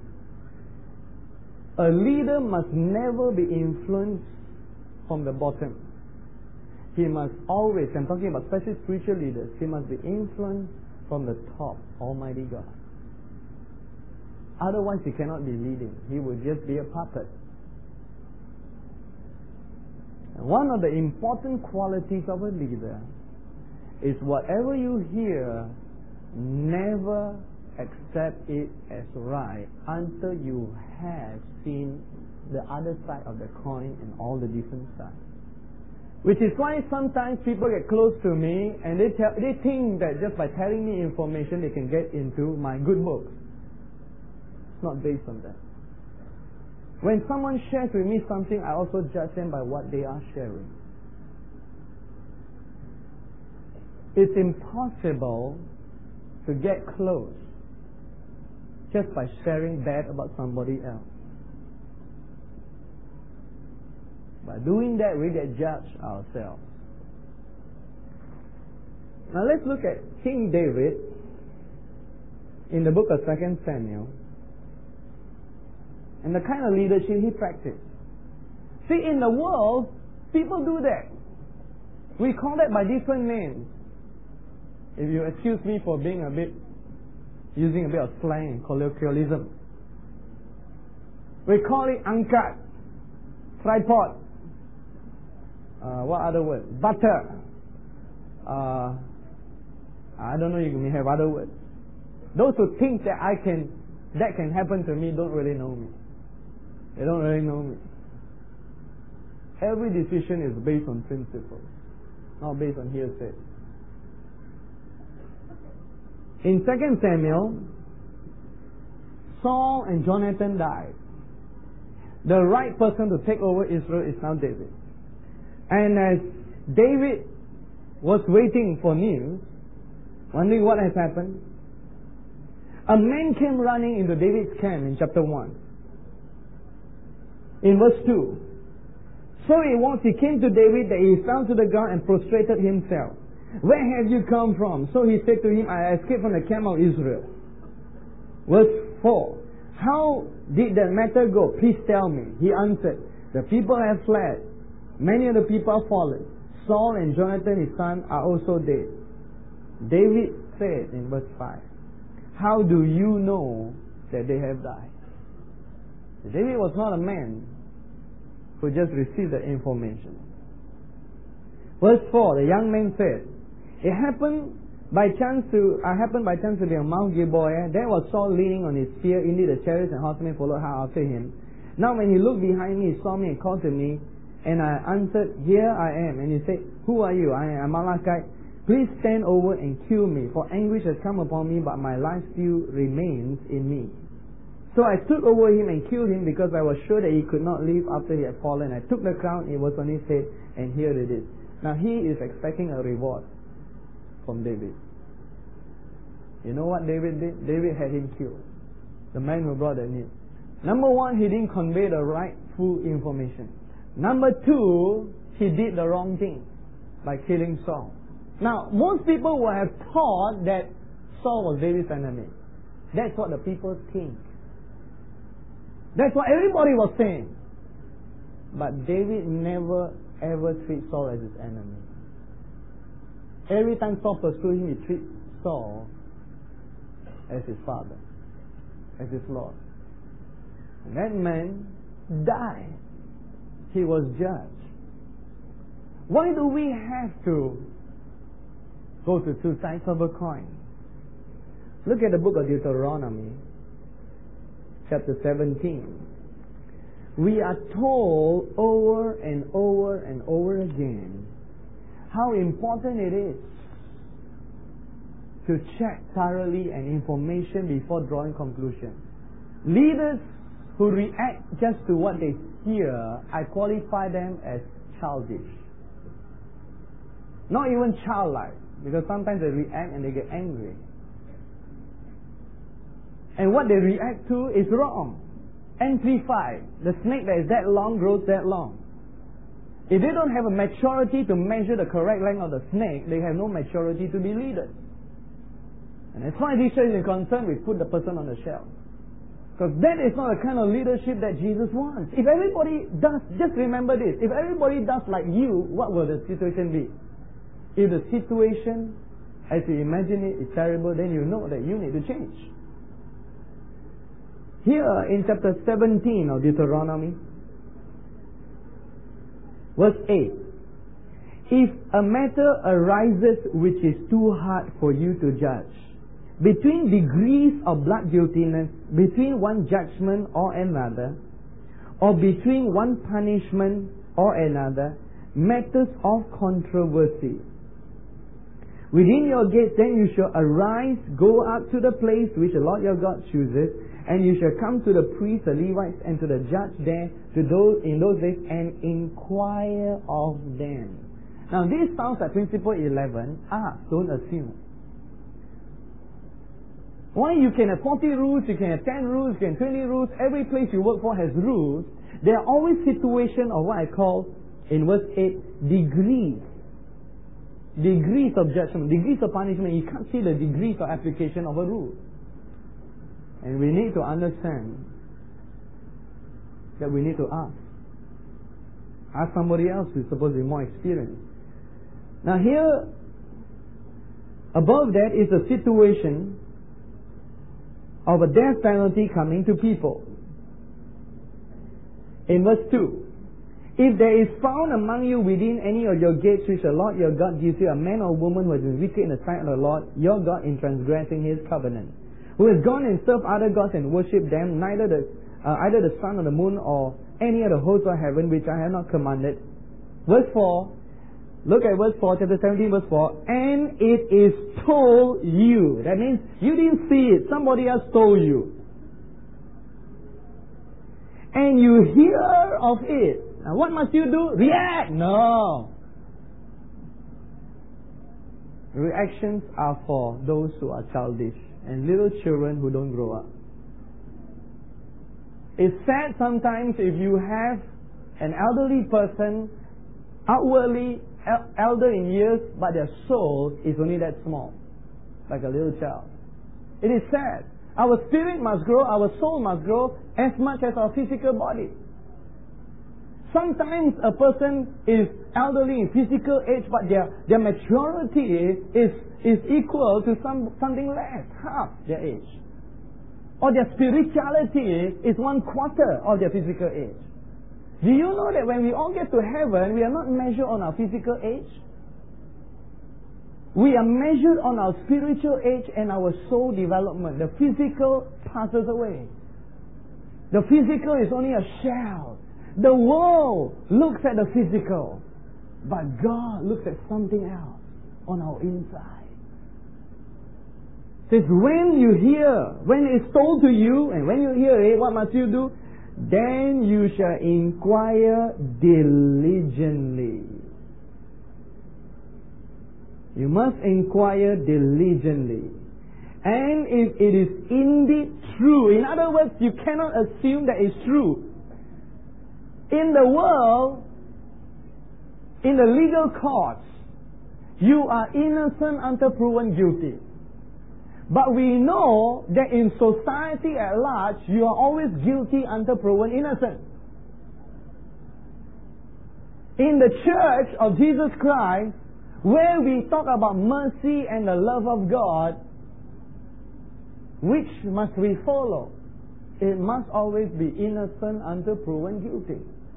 A leader must never be influenced from the bottom. He must always, I'm talking about especially spiritual leaders, he must be influenced from the top, Almighty God. Otherwise he cannot be leading. He will just be a puppet. And one of the important qualities of a leader is whatever you hear, never accept it as right until you have seen the other side of the coin and all the different sides. Which is why sometimes people get close to me and they think that just by telling me information they can get into my good books. It's not based on that. When someone shares with me something, I also judge them by what they are sharing. It's impossible to get close just by sharing bad about somebody else. By doing that, we get judged ourselves. Now let's look at King David in the book of 2 Samuel and the kind of leadership he practiced. See, in the world, people do that. We call that by different names. If you excuse me for using a bit of slang and colloquialism. We call it angkat, tripod. What other word? Butter. I don't know, you may have other words. Those who think that that can happen to me don't really know me. They don't really know me. Every decision is based on principles, not based on hearsay. In 2 Samuel, Saul and Jonathan died. The right person to take over Israel is now David. And as David was waiting for news, wondering what has happened, a man came running into David's camp in chapter 1. In verse 2. So it was, he came to David that he fell to the ground and prostrated himself. Where have you come from? So he said to him, I escaped from the camp of Israel. Verse 4. How did that matter go? Please tell me. He answered, the people have fled. Many of the people are fallen. Saul and Jonathan his son are also dead. David said in verse 5, how do you know that they have died? David was not a man who just received the information. Verse 4, the young man said, I happened by chance to be on Mount Gilboa. There was Saul leaning on his spear. Indeed, the chariots and horsemen followed hard after him. Now when he looked behind me, he saw me and called to me. And I answered, here I am. And he said, who are you? I am Amalekite. Please stand over and kill me, for anguish has come upon me, but my life still remains in me. So I stood over him and killed him, because I was sure that he could not live after he had fallen. I took the crown, it was on his head, and here it is. Now he is expecting a reward from David. You know what David did? David had him killed. The man who brought the news. Number one, he didn't convey the rightful information. Number two, he did the wrong thing by killing Saul. Now, most people will have thought that Saul was David's enemy. That's what the people think. That's what everybody was saying. But David never ever treated Saul as his enemy. Every time Saul pursued him, he treated Saul as his father, as his Lord. And that man died. He was judged. Why do we have to go to two sides of a coin? Look at the book of Deuteronomy, chapter 17. We are told over and over and over again how important it is to check thoroughly and information before drawing conclusions. Leaders who react just to what they hear, I qualify them as childish. Not even childlike, because sometimes they react and they get angry. And what they react to is wrong. Amplified. The snake that is that long grows that long. If they don't have a maturity to measure the correct length of the snake, they have no maturity to be leaders. And as far as Israel is concerned, we put the person on the shelf. Because that is not the kind of leadership that Jesus wants. If everybody does, just remember this, if everybody does like you, what will the situation be? If the situation, as you imagine it, is terrible, then you know that you need to change. Here in chapter 17 of Deuteronomy, verse 8, if a matter arises which is too hard for you to judge, between degrees of blood guiltiness, between one judgment or another, or between one punishment or another, matters of controversy, within your gates, then you shall arise, go up to the place which the Lord your God chooses, and you shall come to the priests, the Levites, and to the judge there, to those in those days, and inquire of them. Now this sounds like principle 11. Don't assume. Why you can have 40 rules, you can have 10 rules, you can have 20 rules, every place you work for has rules. There are always situations of what I call, in verse 8, degrees. Degrees of judgment, degrees of punishment. You can't see the degrees of application of a rule. And we need to understand that we need to ask. Ask somebody else who's supposed to be more experienced. Now here, above that is a situation of a death penalty coming to people. In verse 2, if there is found among you within any of your gates which the Lord your God gives you, a man or woman who has been wicked in the sight of the Lord your God in transgressing His covenant, who has gone and served other gods and worshipped them, either the sun or the moon or any of the hosts of heaven which I have not commanded. Verse 4, look at verse 4, chapter 17, verse 4, and it is told you. That means you didn't see it, somebody else told you. And you hear of it. Now what must you do? React! No. Reactions are for those who are childish and little children who don't grow up. It's sad sometimes if you have an elderly person, outwardly elder in years, but their soul is only that small, like a little child. It is sad. Our spirit must grow, our soul must grow as much as our physical body. Sometimes a person is elderly in physical age, but their maturity is equal to something less, half their age. Or their spirituality is 1/4 of their physical age. Do you know that when we all get to heaven, we are not measured on our physical age? We are measured on our spiritual age and our soul development. The physical passes away. The physical is only a shell. The world looks at the physical, but God looks at something else on our inside. It says, when it's told to you, and when you hear it, what must you do? Then you shall inquire diligently. You must inquire diligently. And if it is indeed true, in other words, you cannot assume that it's true. In the world, in the legal courts, you are innocent until proven guilty. But we know that in society at large, you are always guilty until proven innocent. In the Church of Jesus Christ, where we talk about mercy and the love of God, which must we follow? It must always be innocent until proven guilty.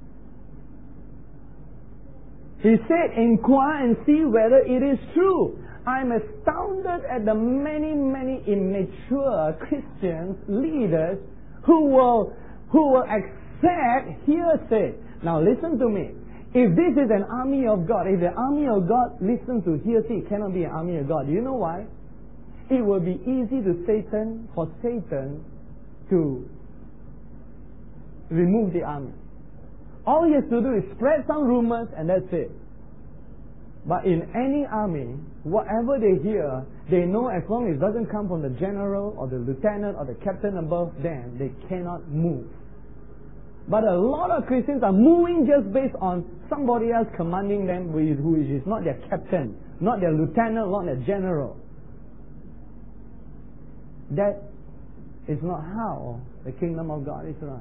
He said, inquire and see whether it is true. I'm astounded at the many immature Christians, leaders, who will accept hearsay. Now listen to me. If this is an army of God, if the army of God listens to hearsay, it cannot be an army of God. Do you know why? it will be easy for Satan to remove the army. All he has to do is spread some rumors and that's it. But in any army, whatever they hear, they know as long as it doesn't come from the general or the lieutenant or the captain above them, they cannot move. But a lot of Christians are moving just based on somebody else commanding them who is not their captain, not their lieutenant, not their general. That is not how the kingdom of God is run.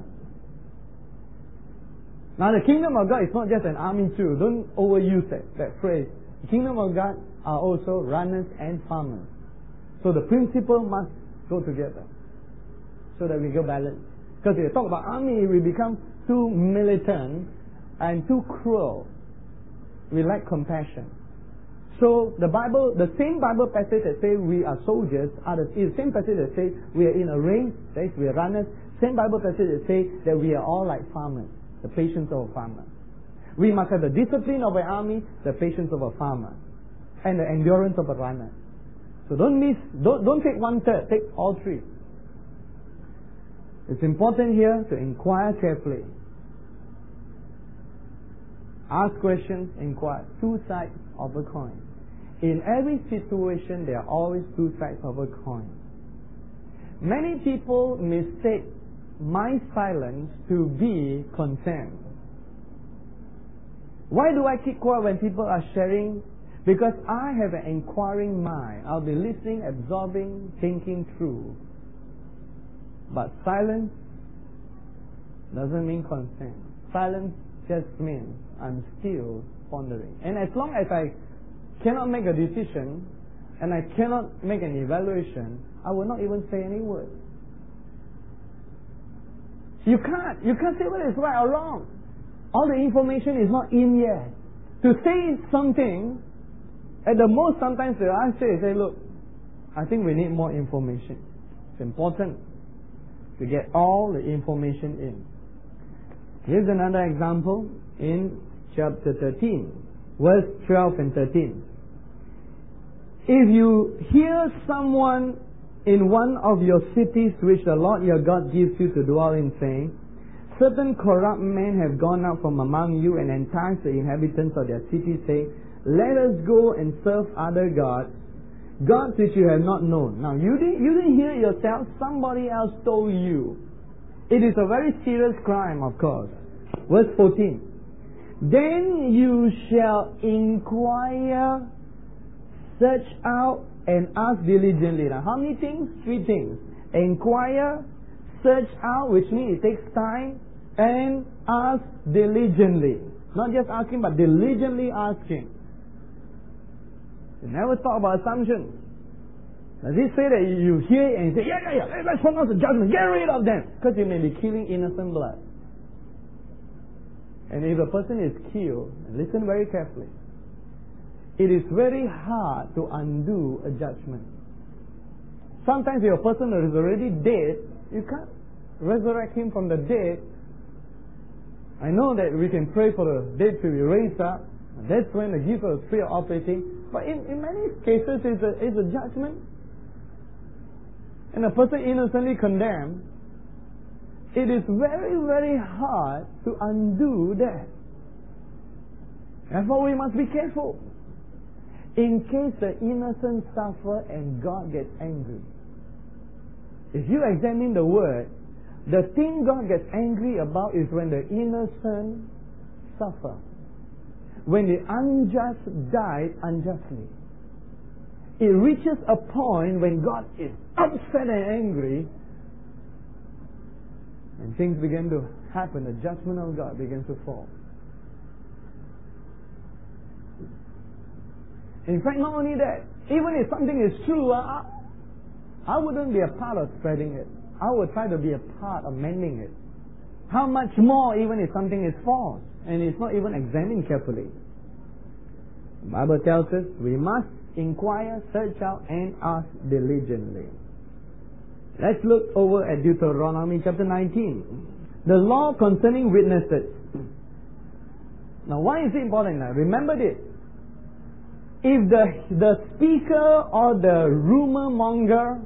Now the kingdom of God is not just an army too. Don't overuse that phrase. The kingdom of God are also runners and farmers. So the principle must go together so that we go balanced. Because if we talk about army, we become too militant and too cruel. We lack compassion. So the same Bible passage that says we are soldiers, is the same passage that says we are in a race, that is we are runners. Same Bible passage that says that we are all like farmers, the patience of a farmer. We must have the discipline of an army, the patience of a farmer, and the endurance of a runner. So don't take 1/3, take all three. It's important here to inquire carefully. Ask questions, inquire. Two sides of a coin. In every situation, there are always two sides of a coin. Many people mistake my silence to be consent. Why do I keep quiet when people are sharing? Because I have an inquiring mind. I'll be listening, absorbing, thinking through. But silence doesn't mean consent. Silence just means I'm still pondering. And as long as I cannot make a decision and I cannot make an evaluation, I will not even say any words. You can't say whether it's right or wrong. All the information is not in yet. To say something, at the most sometimes the answer is, say, look, I think we need more information. It's important to get all the information in. Here's another example in chapter 13, verse 12 and 13. If you hear someone in one of your cities which the Lord your God gives you to dwell in, saying, certain corrupt men have gone out from among you and enticed the inhabitants of their cities, saying, let us go and serve other gods, gods which you have not known. Now, you didn't hear it yourself, somebody else told you. It is a very serious crime, of course. Verse 14. Then you shall inquire, search out, and ask diligently. Now, how many things? 3 things. Inquire, search out, which means it takes time, and ask diligently. Not just asking, but diligently asking. You never talk about assumptions. Does it say that you hear it and you say, yeah, let's pronounce the judgment, get rid of them? Because you may be killing innocent blood. And if a person is killed, listen very carefully, it is very hard to undo a judgment. Sometimes if a person is already dead, you can't resurrect him from the dead. I know that we can pray for the dead to be raised up. And that's when the gift of the Spirit operating. But in many cases, it's a judgment. And a person innocently condemned. It is very, very hard to undo that. Therefore, we must be careful. In case the innocent suffer and God gets angry. If you examine the word, the thing God gets angry about is when the innocent suffer. When the unjust die unjustly. It reaches a point when God is upset and angry, and things begin to happen. The judgment of God begins to fall. In fact, not only that, even if something is true, I wouldn't be a part of spreading it. I would try to be a part of mending it. How much more even if something is false and it's not even examined carefully? The Bible tells us we must inquire, search out, and ask diligently. Let's look over at Deuteronomy chapter 19. The law concerning witnesses. Now, why is it important now? Remember this. if the speaker or the rumor monger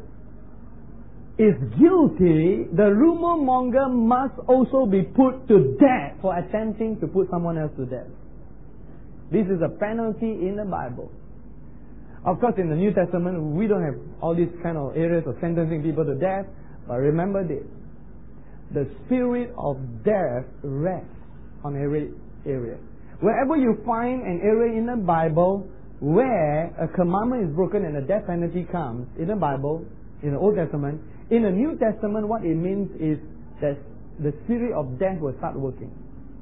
is guilty, the rumor monger must also be put to death for attempting to put someone else to death. This is a penalty in the Bible. Of course, in the New Testament, we don't have all these kind of areas of sentencing people to death. But remember this. The spirit of death rests on every area. Wherever you find an area in the Bible where a commandment is broken and a death penalty comes, in the Bible, in the Old Testament, in the New Testament, what it means is that the spirit of death will start working.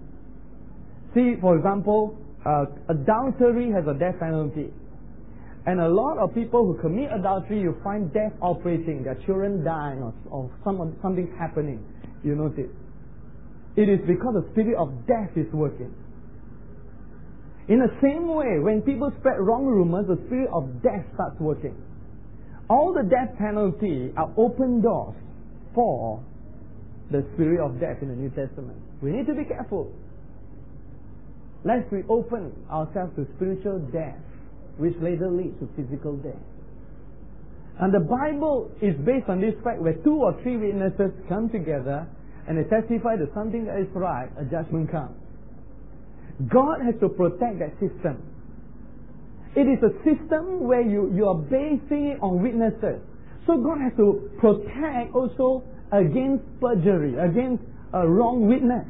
See, for example, adultery has a death penalty. And a lot of people who commit adultery, you find death operating, their children dying or something's happening. You notice. It is because the spirit of death is working. In the same way, when people spread wrong rumors, the spirit of death starts working. All the death penalty are open doors for the spirit of death in the New Testament. We need to be careful. Lest we open ourselves to spiritual death, which later leads to physical death. And the Bible is based on this fact, where 2 or 3 witnesses come together and they testify to something that is right, a judgment comes. God has to protect that system. It is a system where you are basing it on witnesses. So God has to protect also against perjury, against a wrong witness.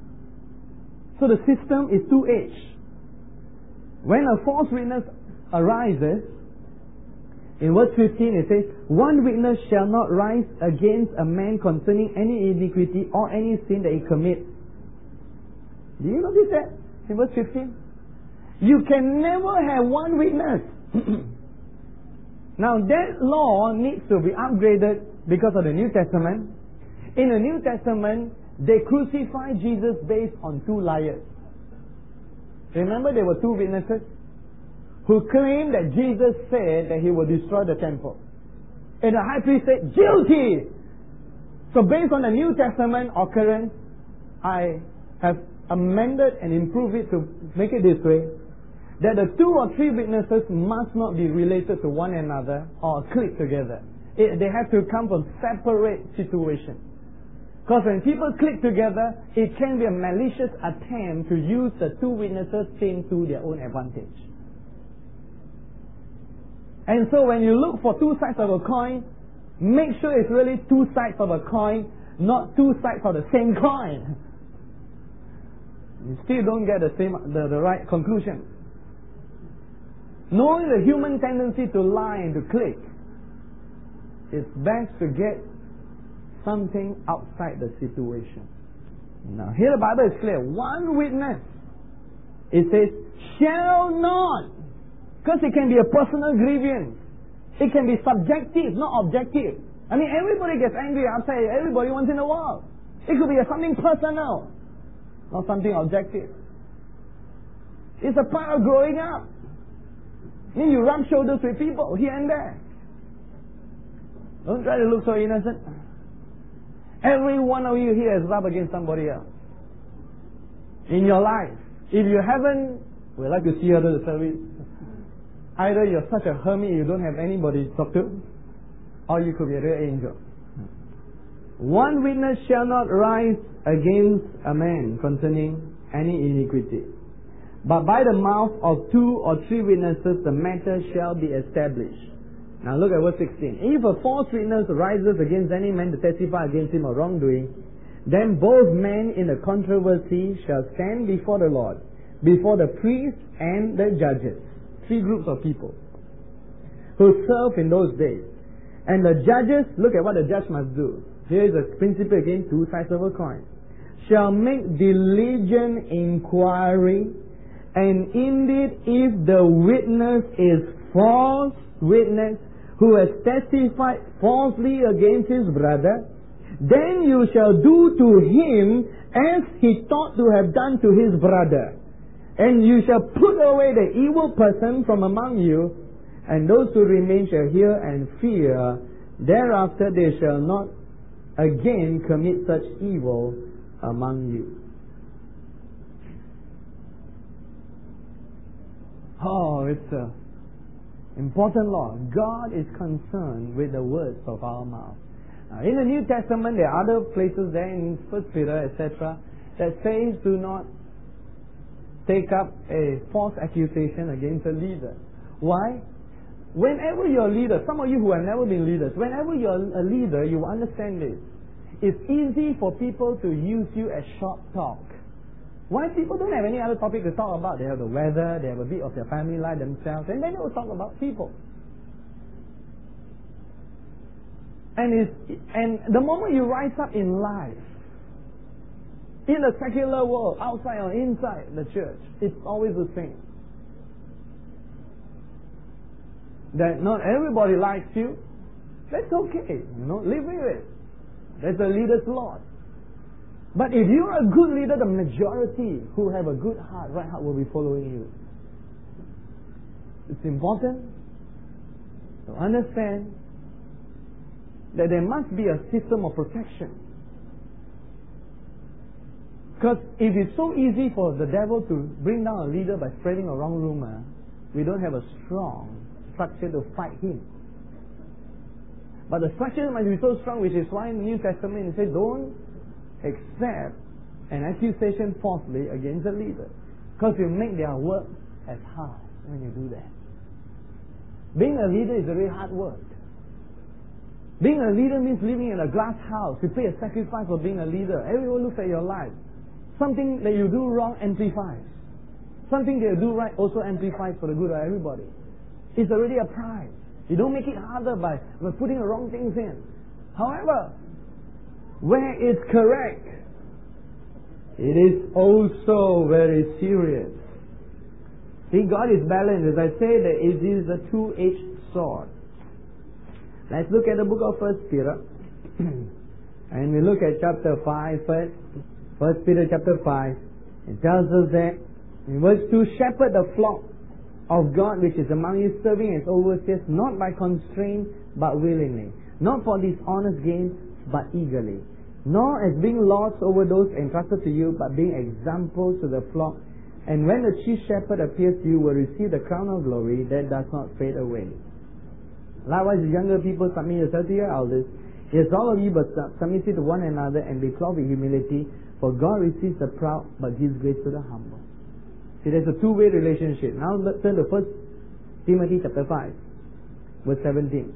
So the system is two-edged. When a false witness arises, in verse 15 it says, one witness shall not rise against a man concerning any iniquity or any sin that he commits. Do you notice that in verse 15? You can never have one witness. Now that law needs to be upgraded because of the New Testament. In the New Testament, they crucified Jesus based on 2 liars. Remember, there were 2 witnesses who claimed that Jesus said that he will destroy the temple. And the high priest said, guilty! So based on the New Testament occurrence, I have amended and improved it to make it this way, that the 2 or 3 witnesses must not be related to one another or click together. They have to come from separate situations. Because when people click together, it can be a malicious attempt to use the 2 witnesses seen to their own advantage. And so when you look for 2 sides of a coin, make sure it's really 2 sides of a coin, not 2 sides of the same coin. You still don't get the right conclusion. Knowing the human tendency to lie and to click, it's best to get something outside the situation. Now here the Bible is clear. One witness, it says, shall not. Because it can be a personal grievance. It can be subjective, not objective. I mean, everybody gets angry outside everybody once in a while. It could be something personal, not something objective. It's a part of growing up. I mean, you rub shoulders with people here and there. Don't try to look so innocent. Every one of you here has rubbed against somebody else in your life. If you haven't, we'd like to see you after the service. Either you're such a hermit you don't have anybody to talk to, or you could be a real angel. One witness shall not rise against a man concerning any iniquity, but by the mouth of 2 or 3 witnesses the matter shall be established. Now look at verse 16. If a false witness rises against any man to testify against him of wrongdoing, then both men in the controversy shall stand before the Lord, before the priests and the judges. 3 groups of people who serve in those days. And the judges, look at what the judge must do. Here is a principle again, 2 sides of a coin. Shall make diligent inquiry, and indeed if the witness is false witness, who has testified falsely against his brother, then you shall do to him as he thought to have done to his brother. And you shall put away the evil person from among you, and those who remain shall hear and fear. Thereafter they shall not again commit such evil among you. Oh, it's a Important law. God is concerned with the words of our mouth. In the New Testament, there are other places there in 1 Peter, etc., that says do not take up a false accusation against a leader. Why? Whenever you're a leader, some of you who have never been leaders, whenever you're a leader, you understand this. It's easy for people to use you as short talk. Why? People don't have any other topic to talk about. They have the weather, they have a bit of their family life themselves, and then they will talk about people. And the moment you rise up in life, in the secular world, outside or inside the church, it's always the same. That not everybody likes you. That's okay. Live with it. That's the leader's lot. But if you're a good leader, the majority who have a good heart, right heart, will be following you. It's important to understand that there must be a system of protection. Because if it's so easy for the devil to bring down a leader by spreading a wrong rumor, we don't have a strong structure to fight him. But the structure must be so strong, which is why in the New Testament it says don't accept an accusation falsely against a leader, because you make their work as hard when you do that. Being a leader is a very hard work. Being a leader means living in a glass house. You pay a sacrifice for being a leader. Everyone looks at your life. Something that you do wrong amplifies. Something that you do right also amplifies for the good of everybody. It's already a prize. You don't make it harder by putting the wrong things in. However, where it's correct, it is also very serious. See, God is balanced. As I say, that it is a two-edged sword. Let's look at the book of 1 Peter. And we look at chapter 5 first. 1 Peter chapter 5. It tells us that in verse 2, shepherd the flock of God which is among you, serving as overseers, not by constraint, but willingly. Not for dishonest gain, but eagerly. Nor as being lords over those entrusted to you, but being examples to the flock. And when the chief shepherd appears to you, will receive the crown of glory that does not fade away. Likewise, the younger people, submit yourselves to your elders. Yes, all of you, but submit to one another and be clothed with humility. For God receives the proud, but gives grace to the humble. See, there's a two-way relationship. Now let's turn to 1 Timothy chapter 5, verse 17.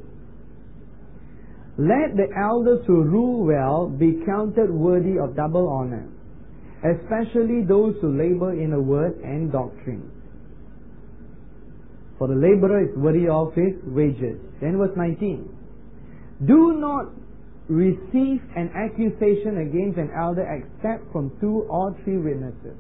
Let the elders who rule well be counted worthy of double honor, especially those who labor in the word and doctrine. For the laborer is worthy of his wages. Then verse 19. Do not receive an accusation against an elder except from 2 or 3 witnesses.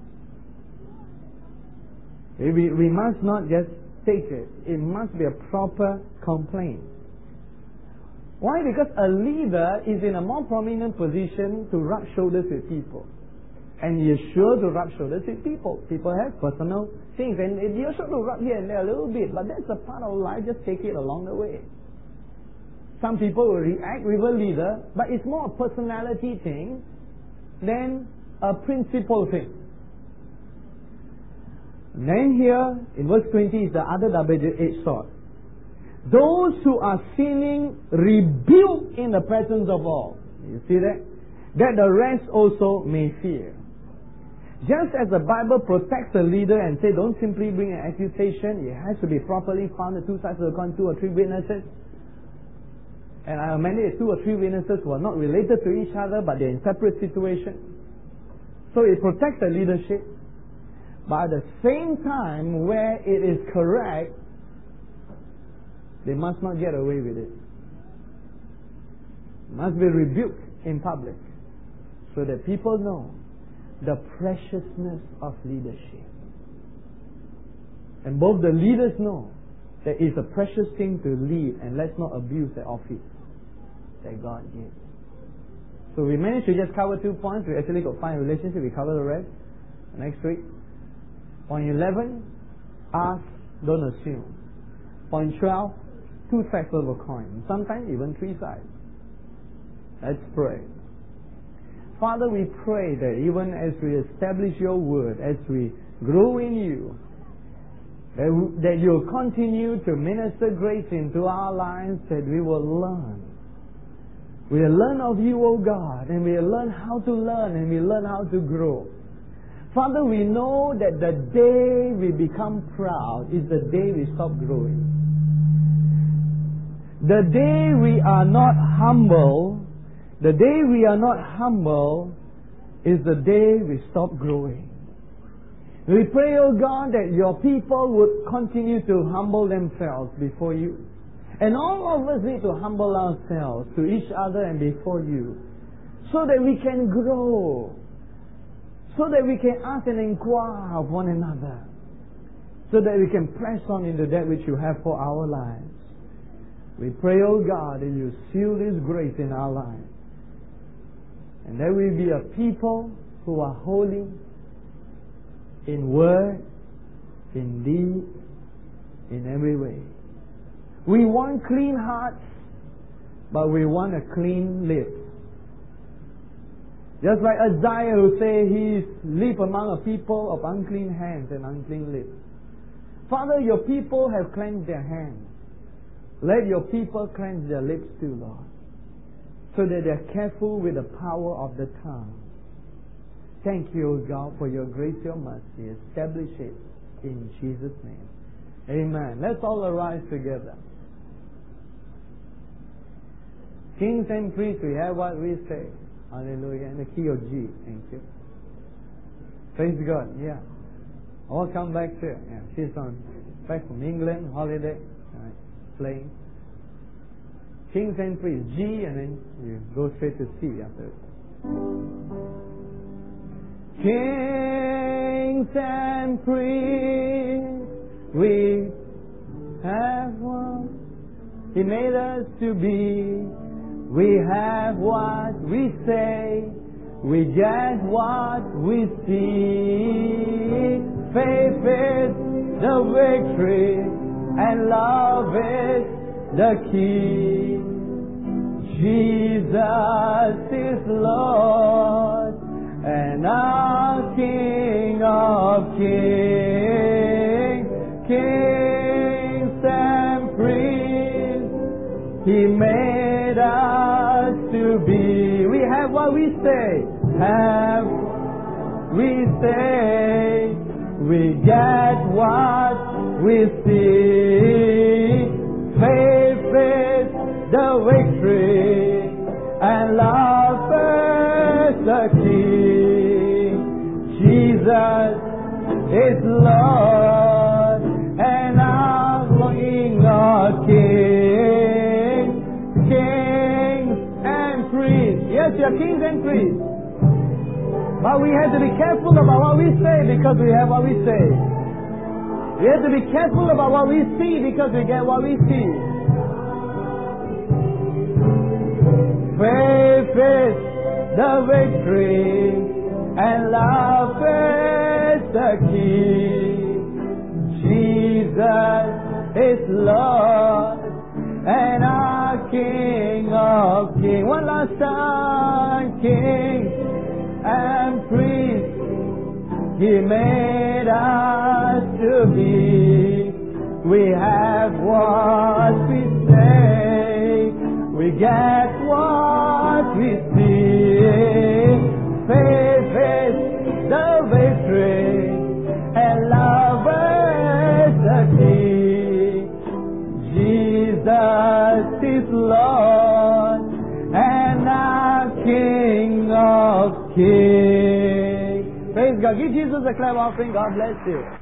We must not just take it. It must be a proper complaint. Why? Because a leader is in a more prominent position to rub shoulders with people. And you're sure to rub shoulders with people. People have personal things. And you're sure to rub here and there a little bit. But that's a part of life. Just take it along the way. Some people will react with a leader. But it's more a personality thing than a principle thing. And then here, in verse 20, is the other double-edged sword. Those who are sinning rebuke in the presence of all. You see that? That the rest also may fear. Just as the Bible protects the leader and says don't simply bring an accusation, it has to be properly found, the 2 sides of the coin, 2 or 3 witnesses. And I amended it, 2 or 3 witnesses who are not related to each other, but they're in separate situations. So it protects the leadership. But at the same time, where it is correct, they must not get away with it. Must be rebuked in public so that people know the preciousness of leadership. And both the leaders know that it's a precious thing to lead, and let's not abuse the office that God gives. So we managed to just cover 2 points. We actually got 5 relationships. We cover the rest next week. Point 11, ask, don't assume. Point 12, 2 sides of a coin. Sometimes even 3 sides. Let's pray. Father, we pray that even as we establish your word, as we grow in you, that you'll continue to minister grace into our lives, that we will learn. We'll learn of you, O God, and we'll learn how to learn, and we'll learn how to grow. Father, we know that the day we become proud is the day we stop growing. The day we are not humble, is the day we stop growing. We pray, O God, that your people would continue to humble themselves before you. And all of us need to humble ourselves to each other and before you, so that we can grow, so that we can ask and inquire of one another, so that we can press on into that which you have for our lives. We pray, O God, that you seal this grace in our lives, and that we be a people who are holy in word, in deed, in every way. We want clean hearts, but we want a clean lips. Just like Isaiah who say he live among a people of unclean hands and unclean lips. Father, your people have cleansed their hands. Let your people cleanse their lips too, Lord, so that they're careful with the power of the tongue. Thank you, O God, for your grace, your mercy. Establish it in Jesus' name. Amen. Let's all arise together. Kings and priests, we have what we say. Hallelujah. In the key of G. Thank you. Praise God. Yeah. All come back to it. Yeah. She's back from England, holiday. Playing. Kings and priests, G, and then you go straight to C after it. Kings and priests, we have one. He made us to be. We have what we say. We get what we see. Faith is the victory, and love is the key. Jesus is Lord and our King of kings. Kings and priests, He made us to be. We have what we say. Have we say. We get what we see. Faith is the victory, and love is the key. Jesus is Lord and our King of kings. Kings and priests. Yes, you're kings and priests. But we have to be careful about what we say, because we have what we say. We have to be careful about what we see, because we get what we see. Faith is the victory, and love is the key. Jesus is Lord and our King of kings. One last time. King and priests, He made us to be. We have what we say. We get what we see. Faith is the victory, and love is the key. Jesus is Lord and our King of kings. Praise God. Give Jesus a clap offering. God bless you.